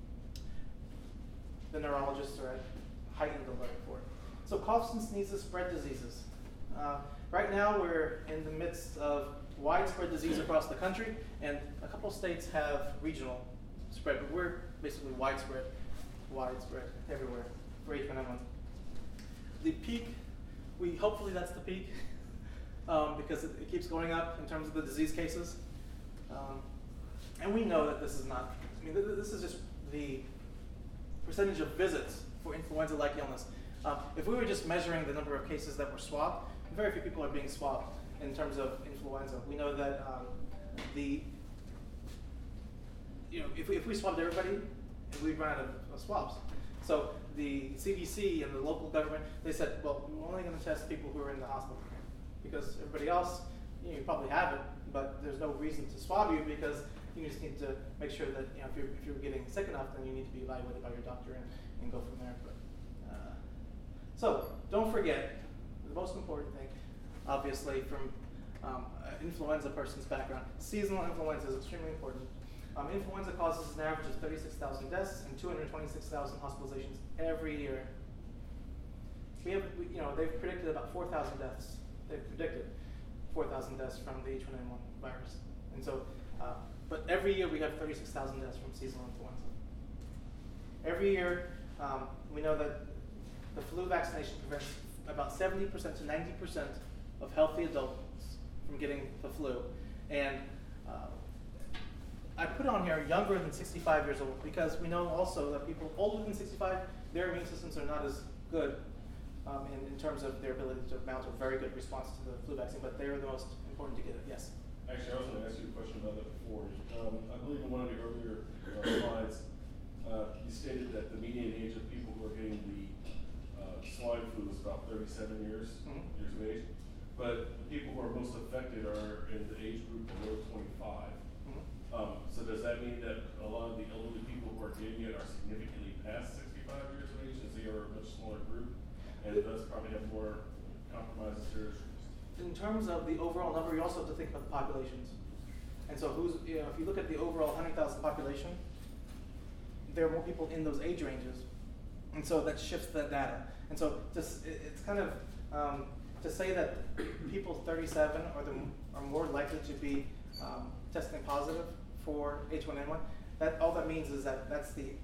the neurologists are at heightened alert for it. So coughs and sneezes spread diseases. Uh, right now we're in the midst of widespread disease across the country, and a couple states have regional spread, but we're basically widespread, widespread everywhere for H one N one. The peak, we hopefully that's the peak, um, because it, it keeps going up in terms of the disease cases. Um, and we know that this is not, I mean, th this is just the percentage of visits for influenza-like illness. Um, if we were just measuring the number of cases that were swabbed, very few people are being swabbed in terms of influenza. We know that um, the, you know, if we, if we swabbed everybody, we'd run out of, of swabs. So the C D C and the local government, they said, well, we're only going to test people who are in the hospital, because everybody else, you know, you probably have it, but there's no reason to swab you, because you just need to make sure that, you know, if you're, if you're getting sick enough, then you need to be evaluated by your doctor and, and go from there. But, uh, so don't forget, the most important thing, obviously, from um, an influenza person's background, seasonal influenza is extremely important. Um, influenza causes an average of thirty-six thousand deaths and two hundred twenty-six thousand hospitalizations every year. We have, we, you know, they've predicted about four thousand deaths. They've predicted four thousand deaths from the H one N one virus. And so, uh, but every year we have thirty-six thousand deaths from seasonal influenza. Every year, um, we know that the flu vaccination prevents about seventy percent to ninety percent of healthy adults from getting the flu. And uh, I put on here younger than sixty-five years old, because we know also that people older than sixty-five, their immune systems are not as good um, in, in terms of their ability to mount a very good response to the flu vaccine, but they're the most important to get it. Yes? Actually, I was going to ask you a question about that before. Um, I believe in one of the earlier uh, slides, uh, you stated that the median age of people who are getting the uh, swine flu is about thirty-seven years, Mhm. years of age. But the people who are most affected are in the age group below twenty-five. Mhm. Um, so does that mean that a lot of the elderly people who are getting it are significantly past sixty-five years of age, as they are a much smaller group, and thus probably have more compromises there? In terms of the overall number, you also have to think about the populations. And so who's, you know, if you look at the overall one hundred thousand population, there are more people in those age ranges. And so that shifts the data. And so just, it, it's kind of, um, to say that people thirty-seven are, the, are more likely to be um, testing positive for H one N one, that, all that means is that that's the,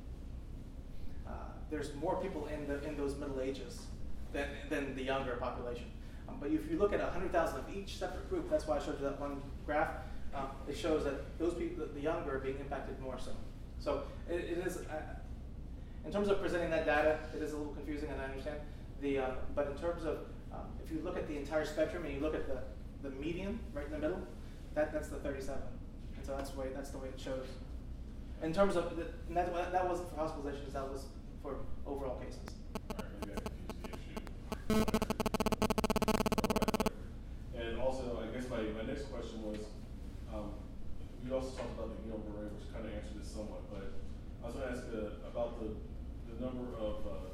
uh, there's more people in, the, in those middle ages than, than the younger population. Um, but if you look at one hundred thousand of each separate group, that's why I showed you that one graph, um, it shows that those people, the younger, are being impacted more so. So it, it is, uh, in terms of presenting that data, it is a little confusing, and I understand. The, uh, but in terms of, um, if you look at the entire spectrum and you look at the, the median right in the middle, that, that's the thirty-seven. And so that's the way, that's the way it shows. In terms of, the, and that, that wasn't for hospitalizations, that was for overall cases. All right, maybe I confused the issue. And also, I guess my, my next question was, um, we also talked about the Guillain-Barré, which kind of answered this somewhat, but I was going to ask uh, about the, the number of uh,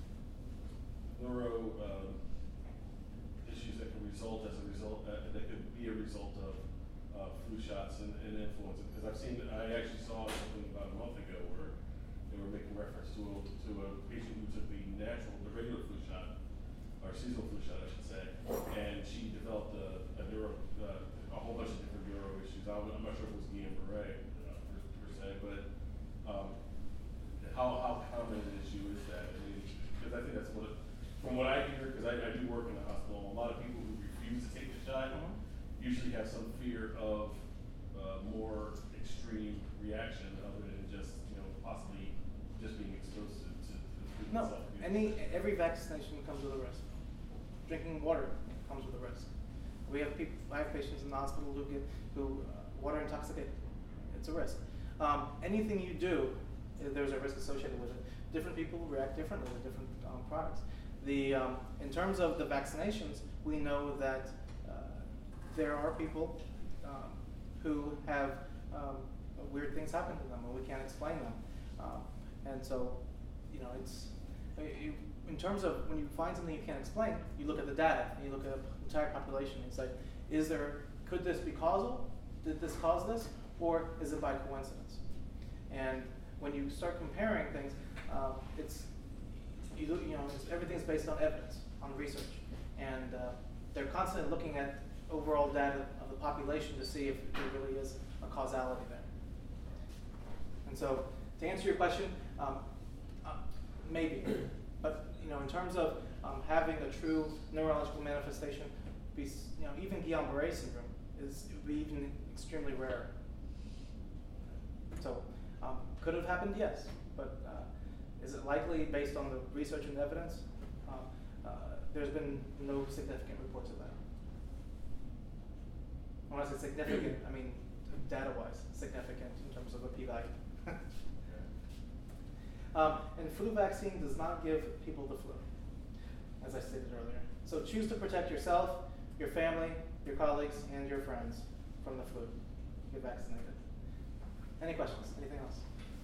neuro um, issues that can result as a result, uh, that could be a result of uh, flu shots and, and influenza. Because I've seen, I actually saw something about a month ago where they were making reference to a, to a patient who took the natural, the regular flu shot, or seasonal flu shot, I should say, and she developed a, a neuro, uh, a whole bunch of different neuro issues. I, I'm not sure if it was Guillain-Barré uh, per, per se, but um, how how common an issue is that? I mean, because I think that's what, from what I hear, because I, I do work in the hospital, a lot of people who refuse to take the shot Mhm. usually have some fear of uh, more extreme reaction other than just, you know, possibly just being exposed to, to, to the flu No, itself. any, every vaccination comes with a risk. Drinking water comes with a risk. We have people, I have patients in the hospital who get, who uh, water intoxicated. It's a risk. Um, anything you do there's a risk associated with it. Different people react differently to different um, products. The, um, in terms of the vaccinations, we know that uh, there are people um, who have um, weird things happen to them, and we can't explain them. Um, and so, you know, it's uh, you, in terms of when you find something you can't explain, you look at the data and you look at the entire population and say, is there, could this be causal? Did this cause this, or is it by coincidence? And when you start comparing things, um, it's you, look, you know it's, everything's based on evidence, on research, and uh, they're constantly looking at overall data of the population to see if there really is a causality there. And so, to answer your question, um, uh, maybe, but you know, in terms of um, having a true neurological manifestation, be, you know, even Guillain-Barré syndrome is it would be even extremely rare. So, um, could have happened, yes, but uh, is it likely based on the research and evidence? Uh, uh, there's been no significant reports of that. When I say significant, I mean data-wise significant in terms of a p-value. um, and flu vaccine does not give people the flu, as I stated earlier. So choose to protect yourself, your family, your colleagues, and your friends from the flu. Get vaccinated. Any questions? Anything else?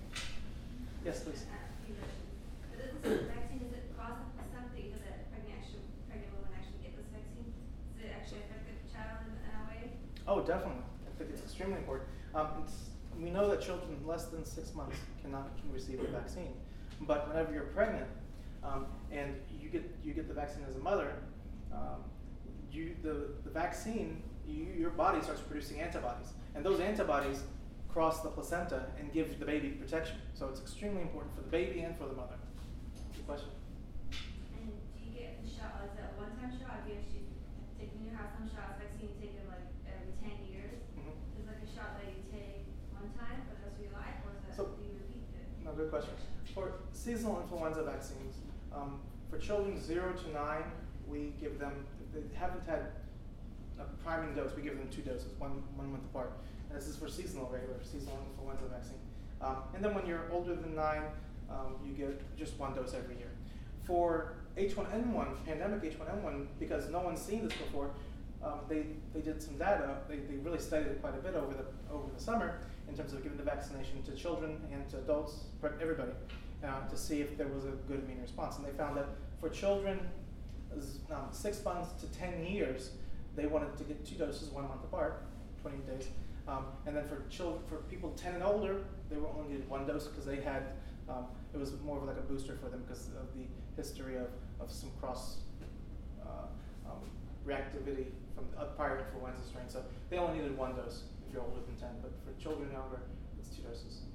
Yes, please. But this vaccine, does it cause the placenta that pregnant, actually, pregnant women actually get this vaccine? Does it actually affect the child in, in a way? Oh, definitely. I think it's extremely important. Um, it's, we know that children less than six months cannot can receive the vaccine, but whenever you're pregnant um, and you get you get the vaccine as a mother, um, you the the vaccine you, your body starts producing antibodies, and those antibodies cross the placenta and give the baby protection. So it's extremely important for the baby and for the mother. Good question. And do you get the shot? Is that a one-time shot? Do you actually take when you have some shots, vaccine taken like every ten years? Mm-hmm. Is it like a shot that you take one time for the rest of your life, or is that So- do you repeat it? No, good question. For seasonal influenza vaccines, um, for children zero to nine, we give them, if they haven't had a priming dose, we give them two doses, one one month apart. And this is for seasonal, regular seasonal influenza vaccine. Um, and then when you're older than nine, um, you get just one dose every year. For H one N one, pandemic H one N one, because no one's seen this before, um, they, they did some data, they, they really studied it quite a bit over the, over the summer in terms of giving the vaccination to children and to adults, everybody, uh, to see if there was a good immune response. And they found that for children um, six months to ten years, they wanted to get two doses, one month apart, twenty days. Um, and then for children, for people ten and older, they were only needed one dose because they had, um, it was more of like a booster for them because of the history of, of some cross uh, um, reactivity from the prior influenza strain. So they only needed one dose if you're older than ten, but for children younger, it's two doses.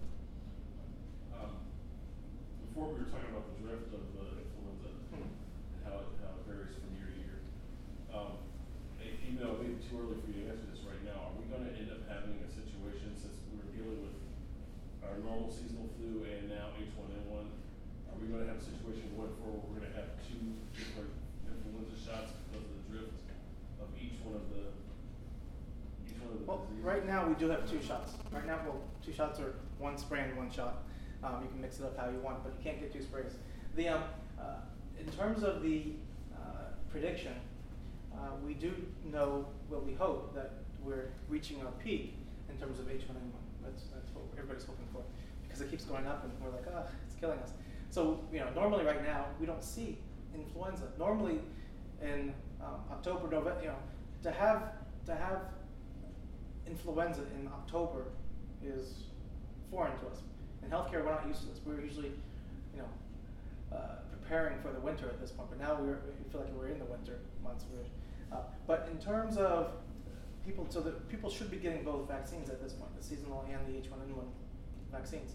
Um, before we were talking about the drift of the influenza Hmm. and how it, how it varies from year to year. Um, e- even though it may be too early for you to answer this right now, are we going to end up having a situation, since we were dealing with our normal seasonal flu and now H one N one, are we going to have a situation going forward where we're going to have two different influenza shots because of the drift of each one of the each one of the Well, diseases? right now we do have two shots. Right now, well, two shots are one spray and one shot. Um, you can mix it up how you want, but you can't get two sprays. The um, uh, in terms of the uh, prediction, uh, we do know, well, we hope that we're reaching our peak in terms of H one N one. That's that's what everybody's hoping for, because it keeps going up, and we're like, ah, it's killing us. So you know, normally right now we don't see influenza. Normally, in um, October, November, you know, to have to have influenza in October is foreign to us. In healthcare, we're not used to this. We're usually, you know, uh, preparing for the winter at this point. But now we're, we feel like we're in the winter months. We're, uh, but in terms of people, so that people should be getting both vaccines at this point, the seasonal and the H one N one vaccines.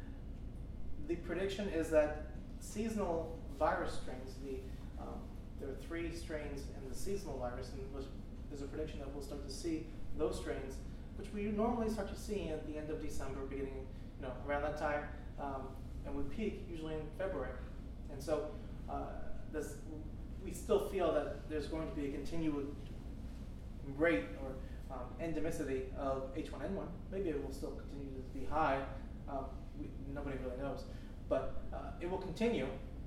The prediction is that seasonal virus strains, the um, there are three strains in the seasonal virus, and there's, there's a prediction that we'll start to see those strains, which we normally start to see at the end of December, beginning, you know, around that time, um, and we peak usually in February. And so uh, this, we still feel that there's going to be a continued rate or um, endemicity of H one N one. Maybe it will still continue to be high, um, we, nobody really knows. But uh, it will continue.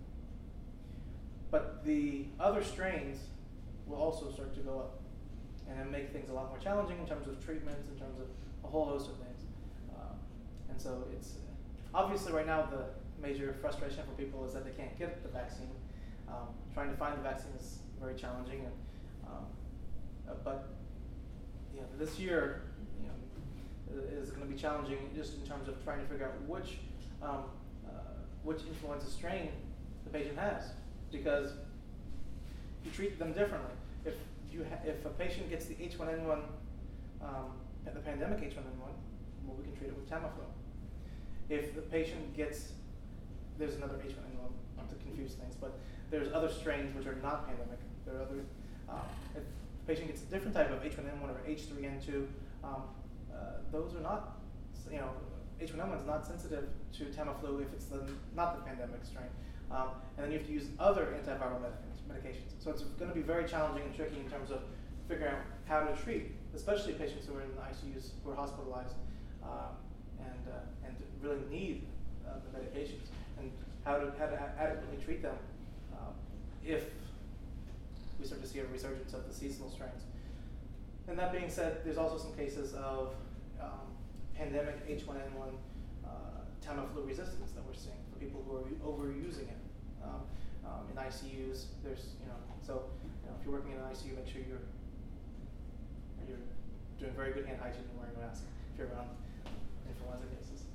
But the other strains will also start to go up, and then make things a lot more challenging in terms of treatments, in terms of a whole host of things. Um, and so it's obviously right now the major frustration for people is that they can't get the vaccine. Um, trying to find the vaccine is very challenging, and um, uh, but you know, this year, you know, is going to be challenging just in terms of trying to figure out which um, uh, which influenza strain the patient has, because you treat them differently. If you ha- if a patient gets the H one N one, um, the pandemic H one N one, well, we can treat it with Tamiflu. If the patient gets, there's another H one N one, not to confuse things, but there's other strains which are not pandemic. There are other, uh, if the patient gets a different type of H one N one or H three N two, um, uh, those are not, you know, H one N one is not sensitive to Tamiflu if it's the, not the pandemic strain. Um, and then you have to use other antiviral medic- medications. So it's going to be very challenging and tricky in terms of figuring out how to treat, especially patients who are in the I C Us, who are hospitalized, um, and uh, and really need uh, the medications, and how to how to a- adequately treat them um, if we start to see a resurgence of the seasonal strains. And that being said, there's also some cases of um, pandemic H one N one uh, Tamiflu resistance that we're seeing for people who are overusing it. Um, um, in I C Us, there's, you know, so you know, if you're working in an I C U, make sure you're you're doing very good hand hygiene and wearing a mask if you're around influenza cases.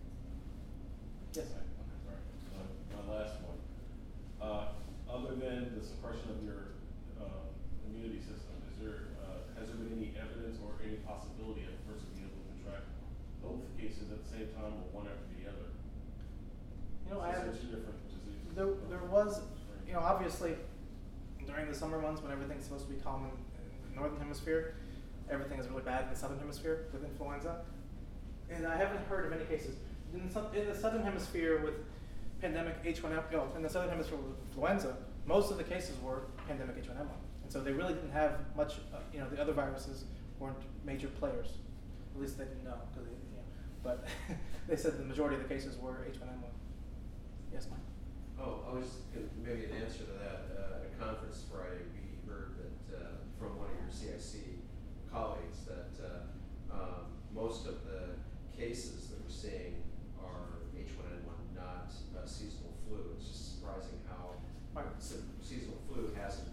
Yes. Okay, sorry. Uh, my last one. Uh, other than the suppression of your uh, immunity system, is there uh, has there been any evidence or any possibility of a person being able to contract both cases at the same time or one after the other? You know, So I those have, are two different diseases. there, there was, you know, obviously during the summer months when everything's supposed to be calm in, in the northern hemisphere, everything is really bad in the southern hemisphere with influenza. And I haven't heard of any cases. In the, sou- in the southern hemisphere with pandemic H one N one, oh, in the southern hemisphere with influenza, most of the cases were pandemic H one N one. And so they really didn't have much, uh, you know, the other viruses weren't major players. At least they didn't know, because they, you know, but they said the majority of the cases were H one N one. Yes, Mike? Oh, I was gonna, maybe an answer to that. Uh, at a conference Friday, we heard that uh, from one of your C I C colleagues that uh, um, most of the cases that we're seeing are H one N one, not uh, seasonal flu. It's just surprising how Right. se- seasonal flu hasn't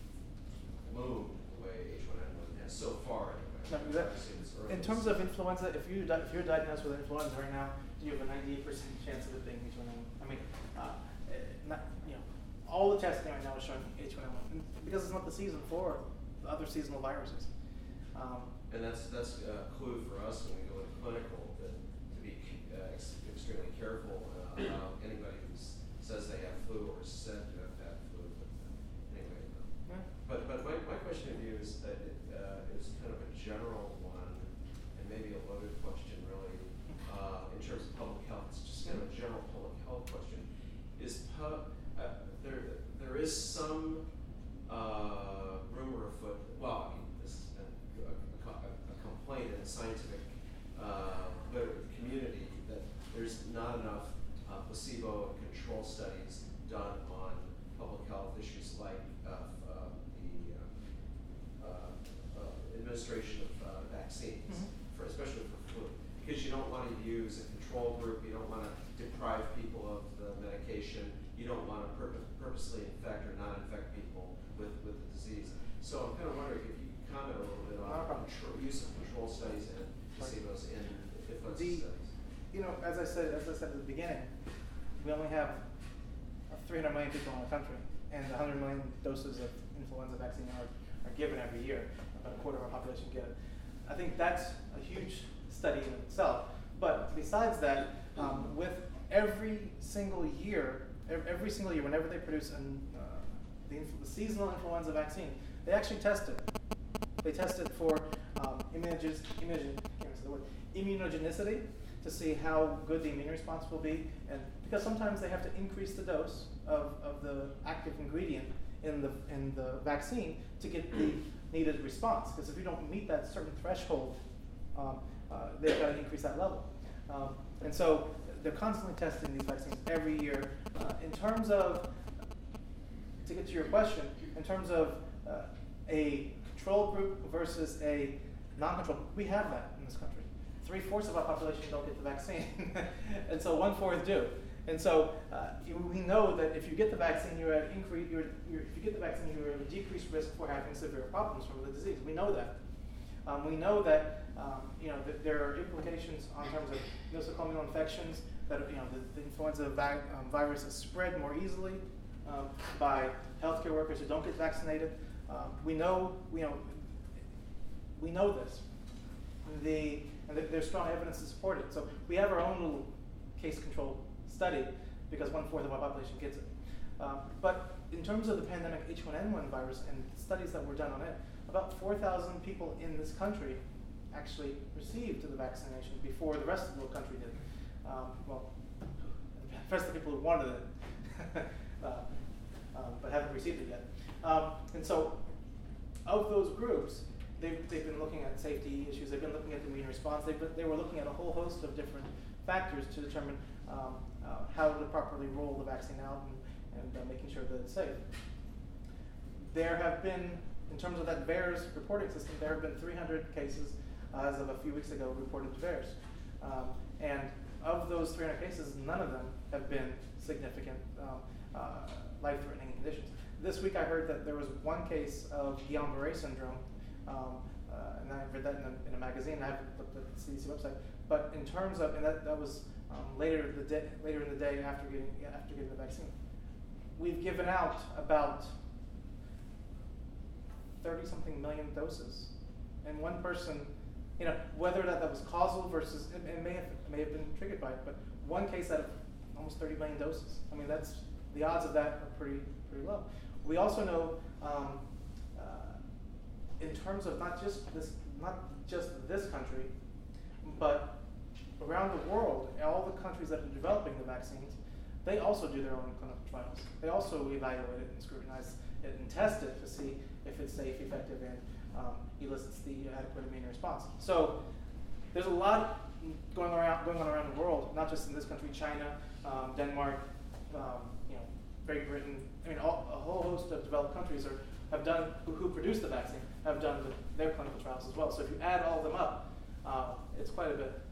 bloomed the way H one N one has so far anyway. No, that- Obviously, it's early In terms of season. influenza, if you di- if you're diagnosed with influenza right now, you have a ninety-eight percent chance of it being H one N one. I mean, uh, eh, not, you know, all the testing right now is showing H one N one because it's not the season for the other seasonal viruses. Um, And that's, that's a clue for us when we go into clinical, that to be uh, ex- extremely careful uh, about anybody who says they have flu or is said to have had flu. But uh, anyway, uh, yeah. but but my, my question to you is that it uh, is kind of a general one, and maybe a loaded question really, uh, in terms of public health. It's just kind of a general public health question. Is pub, uh, there there is some uh, rumor afoot, well, I mean, this is a, a, a, co- a complaint in the scientific uh, liter- community that there's not enough uh, placebo and control studies done on public health issues like uh, uh, the uh, uh, uh, administration of uh, vaccines, Mhm. for, especially for flu. Because you don't want to use a control group, you don't want to deprive people of the medication, you don't want to purpo- purposely infect or not infect people with, with the disease. So I'm kind of wondering if you could comment a little bit No on problem. control, use of control studies and placebos in influenza The- studies. You know, as I said, as I said at the beginning, we only have uh, three hundred million people in the country, and one hundred million doses of influenza vaccine are, are given every year. About a quarter of our population get it. I think that's a huge study in itself. But besides that, um, with every single year, ev- every single year, whenever they produce an, uh, the, inf- the seasonal influenza vaccine, they actually test it. They test it for um, immunogen- immunogen- can't even say the word, immunogenicity, to see how good the immune response will be, and because sometimes they have to increase the dose of, of the active ingredient in the in the vaccine to get the needed response. Because if you don't meet that certain threshold, um, uh, they've got to increase that level. Um, and so they're constantly testing these vaccines every year. Uh, in terms of, to get to your question, in terms of uh, a control group versus a non-control group, we have that in this country. Three-fourths of our population don't get the vaccine, and so one-fourth do. And so uh, you, we know that if you get the vaccine, you're at increase. You're, you're, if you get the vaccine, you're at a decreased risk for having severe problems from the disease. We know that. Um, we know that um, you know that there are implications on terms of nosocomial infections. That you know the, the influenza vi um, virus is spread more easily um, by healthcare workers who don't get vaccinated. Um, we know we know we know this. The and there's strong evidence to support it. So we have our own little case control study because one-fourth of our population gets it. Uh, but in terms of the pandemic H one N one virus and studies that were done on it, about four thousand people in this country actually received the vaccination before the rest of the country did. Um, well, the rest of the people who wanted it, uh, um, but haven't received it yet. Um, and so of those groups, They've, they've been looking at safety issues, they've been looking at the immune response, they've been, they were looking at a whole host of different factors to determine um, uh, how to properly roll the vaccine out and, and uh, making sure that it's safe. There have been, in terms of that VAERS reporting system, there have been three hundred cases uh, as of a few weeks ago reported to VAERS. Um, and of those three hundred cases, none of them have been significant um, uh, life-threatening conditions. This week I heard that there was one case of Guillain-Barré syndrome. Um, uh, and I read that in a, in a magazine. I haven't looked at the C D C website. But in terms of, and that, that was um, later the day, later in the day after getting after getting the vaccine, we've given out about thirty something million doses, and one person, you know, whether that, that was causal versus it, it may have it may have been triggered by it, but one case out of almost thirty million doses. I mean, that's the odds of that are pretty pretty low. We also know. Um, In terms of not just this, not just this country, but around the world, all the countries that are developing the vaccines, they also do their own clinical trials. They also evaluate it and scrutinize it and test it to see if it's safe, effective, and um, elicits the adequate immune response. So there's a lot going around, going on around the world, not just in this country, China, um, Denmark, um, you know, Great Britain. I mean, all, a whole host of developed countries are have done who, who produce the vaccine have done the, their clinical trials as well. So if you add all of them up, uh, it's quite a bit.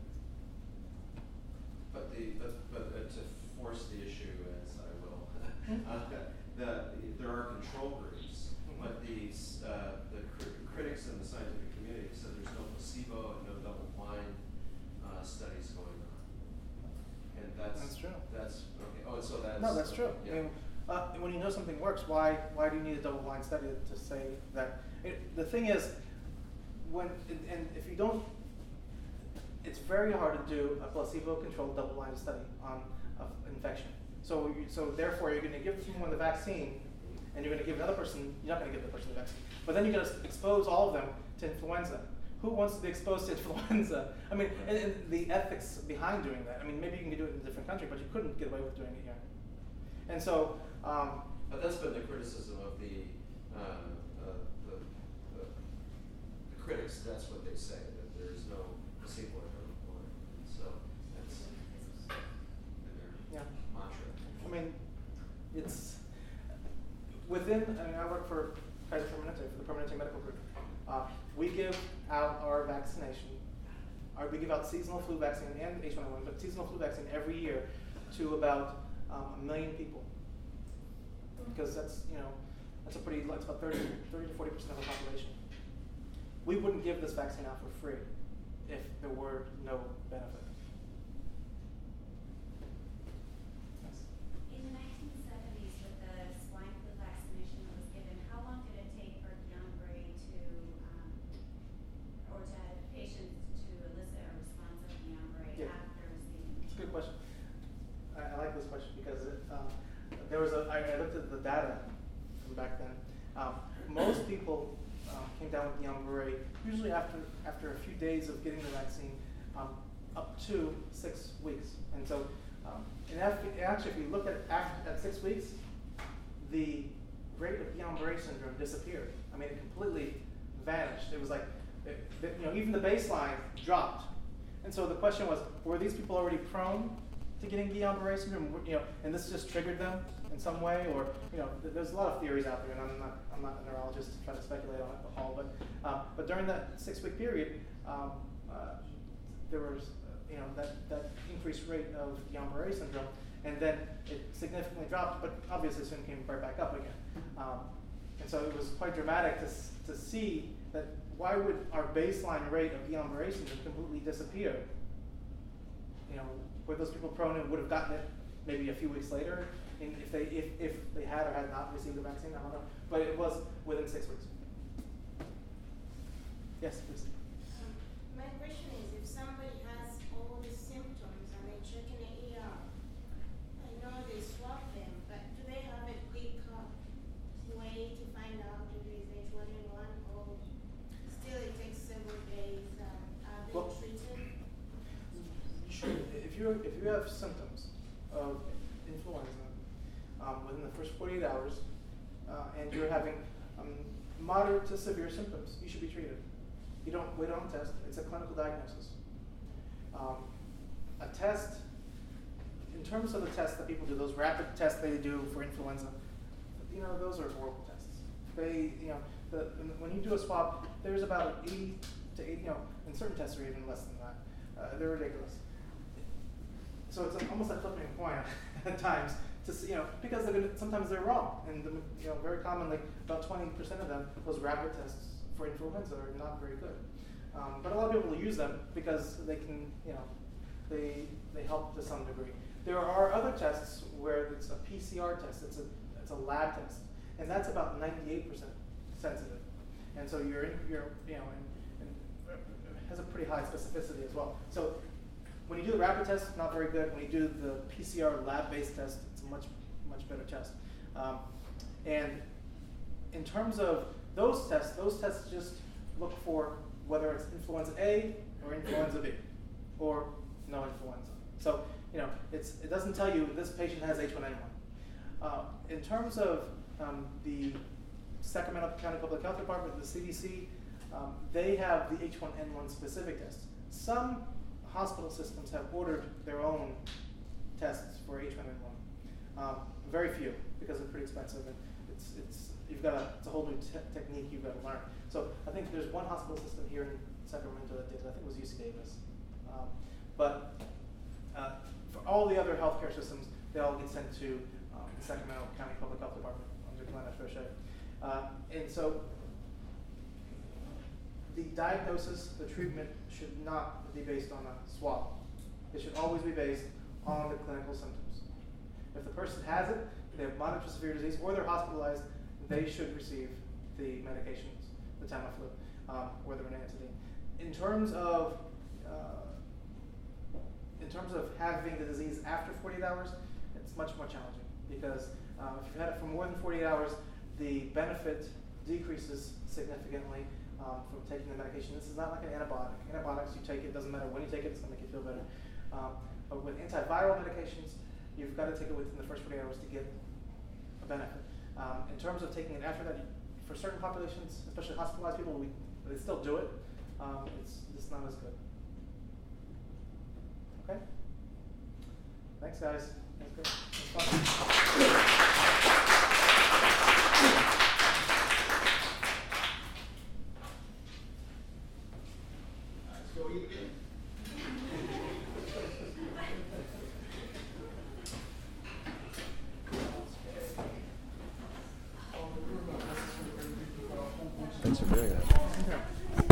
But the but, but uh, to force the issue, as I will, uh, the, there are control groups, mm-hmm. but these uh, the cr critics in the scientific community said there's no placebo and no double-blind uh, studies going on, and that's that's true. That's okay. Oh, and so that's no, that's true. Yeah. I mean, uh, when you know something works, why why do you need a double-blind study to say that? It, the thing is, when and, and if you don't, it's very hard to do a placebo-controlled double-blind study on uh, infection. So you, so therefore, you're going to give someone the vaccine, and you're going to give another person. You're not going to give the person the vaccine, but then you're going to expose all of them to influenza. Who wants to be exposed to influenza? I mean, and, and the ethics behind doing that. I mean, maybe you can do it in a different country, but you couldn't get away with doing it here. And so, um, but that's been the criticism of the, uh, uh, the, the, the critics. That's what they say, that there's no placebo or double-blind. So that's their yeah. mantra. I mean, it's within. I mean, I work for Kaiser Permanente, for the Permanente Medical Group. Uh, we give out our vaccination. Our, we give out seasonal flu vaccine and H one N one, but seasonal flu vaccine every year to about um, a million people. Because that's, you know, that's a pretty, that's about thirty to forty percent of the population. We wouldn't give this vaccine out for free if there were no benefit. Yes. In the nineteen seventies, with the swine flu vaccination that was given, how long did it take for Guillain-Barré to, um, or to patients to elicit a response of Guillain-Barré Yeah. after receiving? It's a good question. I, I like this question because it, um, there was a, I, I looked at the data from back then. Um, most people um, came down with Guillain-Barré usually after after a few days of getting the vaccine, um, up to six weeks. And so, um, and after, actually, if you look at after, at six weeks, the rate of Guillain-Barré syndrome disappeared. I mean, it completely vanished. It was like, it, it, you know, even the baseline dropped. And so the question was, were these people already prone to getting Guillain-Barré syndrome, you know, and this just triggered them in some way, or you know, th- there's a lot of theories out there, and I'm not, I'm not a neurologist to try to speculate on it all, but, um, but during that six-week period, um, uh, there was, uh, you know, that, that increased rate of Guillain-Barré syndrome, and then it significantly dropped, but obviously soon came right back up again. Um, and so it was quite dramatic to s- to see that why would our baseline rate of Guillain-Barré syndrome completely disappear? You know, were those people prone and would have gotten it maybe a few weeks later, and if they if, if they had or had not received the vaccine? I don't know, but it was within six weeks. Yes, please. Um, my question is, if somebody has all these symptoms and they check in the E R, I know they swab them, but do they have a quick uh, way to find out if it is H one N one, or still it takes several days? Um, are they Well- treated? If you if you have symptoms of influenza um, within the first forty-eight hours, uh, and you're having um, moderate to severe symptoms, you should be treated. You don't wait on a test. It's a clinical diagnosis. Um, a test, in terms of the tests that people do, those rapid tests they do for influenza, you know, those are horrible tests. They, you know, the, when you do a swab, there's about eighty to eighty, you know, and certain tests are even less than that. Uh, they're ridiculous. So it's almost like flipping a coin at times to see, you know, because they're gonna, sometimes they're wrong, and the, you know, very commonly about twenty percent of them, those rapid tests for influenza are not very good. Um, but a lot of people will use them because they can, you know, they they help to some degree. There are other tests where it's a P C R test, it's a it's a lab test, and that's about ninety-eight percent sensitive, and so you're in, you're you know, and, and it has a pretty high specificity as well. So when you do the rapid test, not very good. When you do the P C R lab-based test, it's a much, much better test. Um, and in terms of those tests, those tests just look for whether it's influenza A or influenza B, or no influenza. So, you know, it's, it doesn't tell you this patient has H one N one. Uh, in terms of um, the Sacramento County Public Health Department, the C D C, um, they have the H one N one specific tests. Some hospital systems have ordered their own tests for H one N one. Um, very few, because they're pretty expensive, and it's it's you've got a, it's a whole new te- technique you've got to learn. So I think there's one hospital system here in Sacramento that did it. I think it was U C Davis. Um, but uh, for all the other healthcare systems, they all get sent to um, the Sacramento County Public Health Department under Glenn Fauché. Uh, and so the diagnosis, the treatment should not be based on a swab. It should always be based on the clinical symptoms. If the person has it, they have moderate to severe disease, or they're hospitalized, they should receive the medications, the Tamiflu, um, or the ranitidine. In terms of uh, in terms of having the disease after forty-eight hours, it's much more challenging because uh, if you've had it for more than forty-eight hours, the benefit decreases significantly um, from taking the medication. This is not like an antibiotic. Antibiotics, you take it, doesn't matter when you take it, it's going to make you feel better. Um, but with antiviral medications, you've got to take it within the first forty-eight hours to get a benefit. Um, in terms of taking it after that, for certain populations, especially hospitalized people, we they still do it. Um, it's just not as good. Okay? Thanks, guys. That's good. That's fun. Let's go eat again. Thanks for doing that. Okay.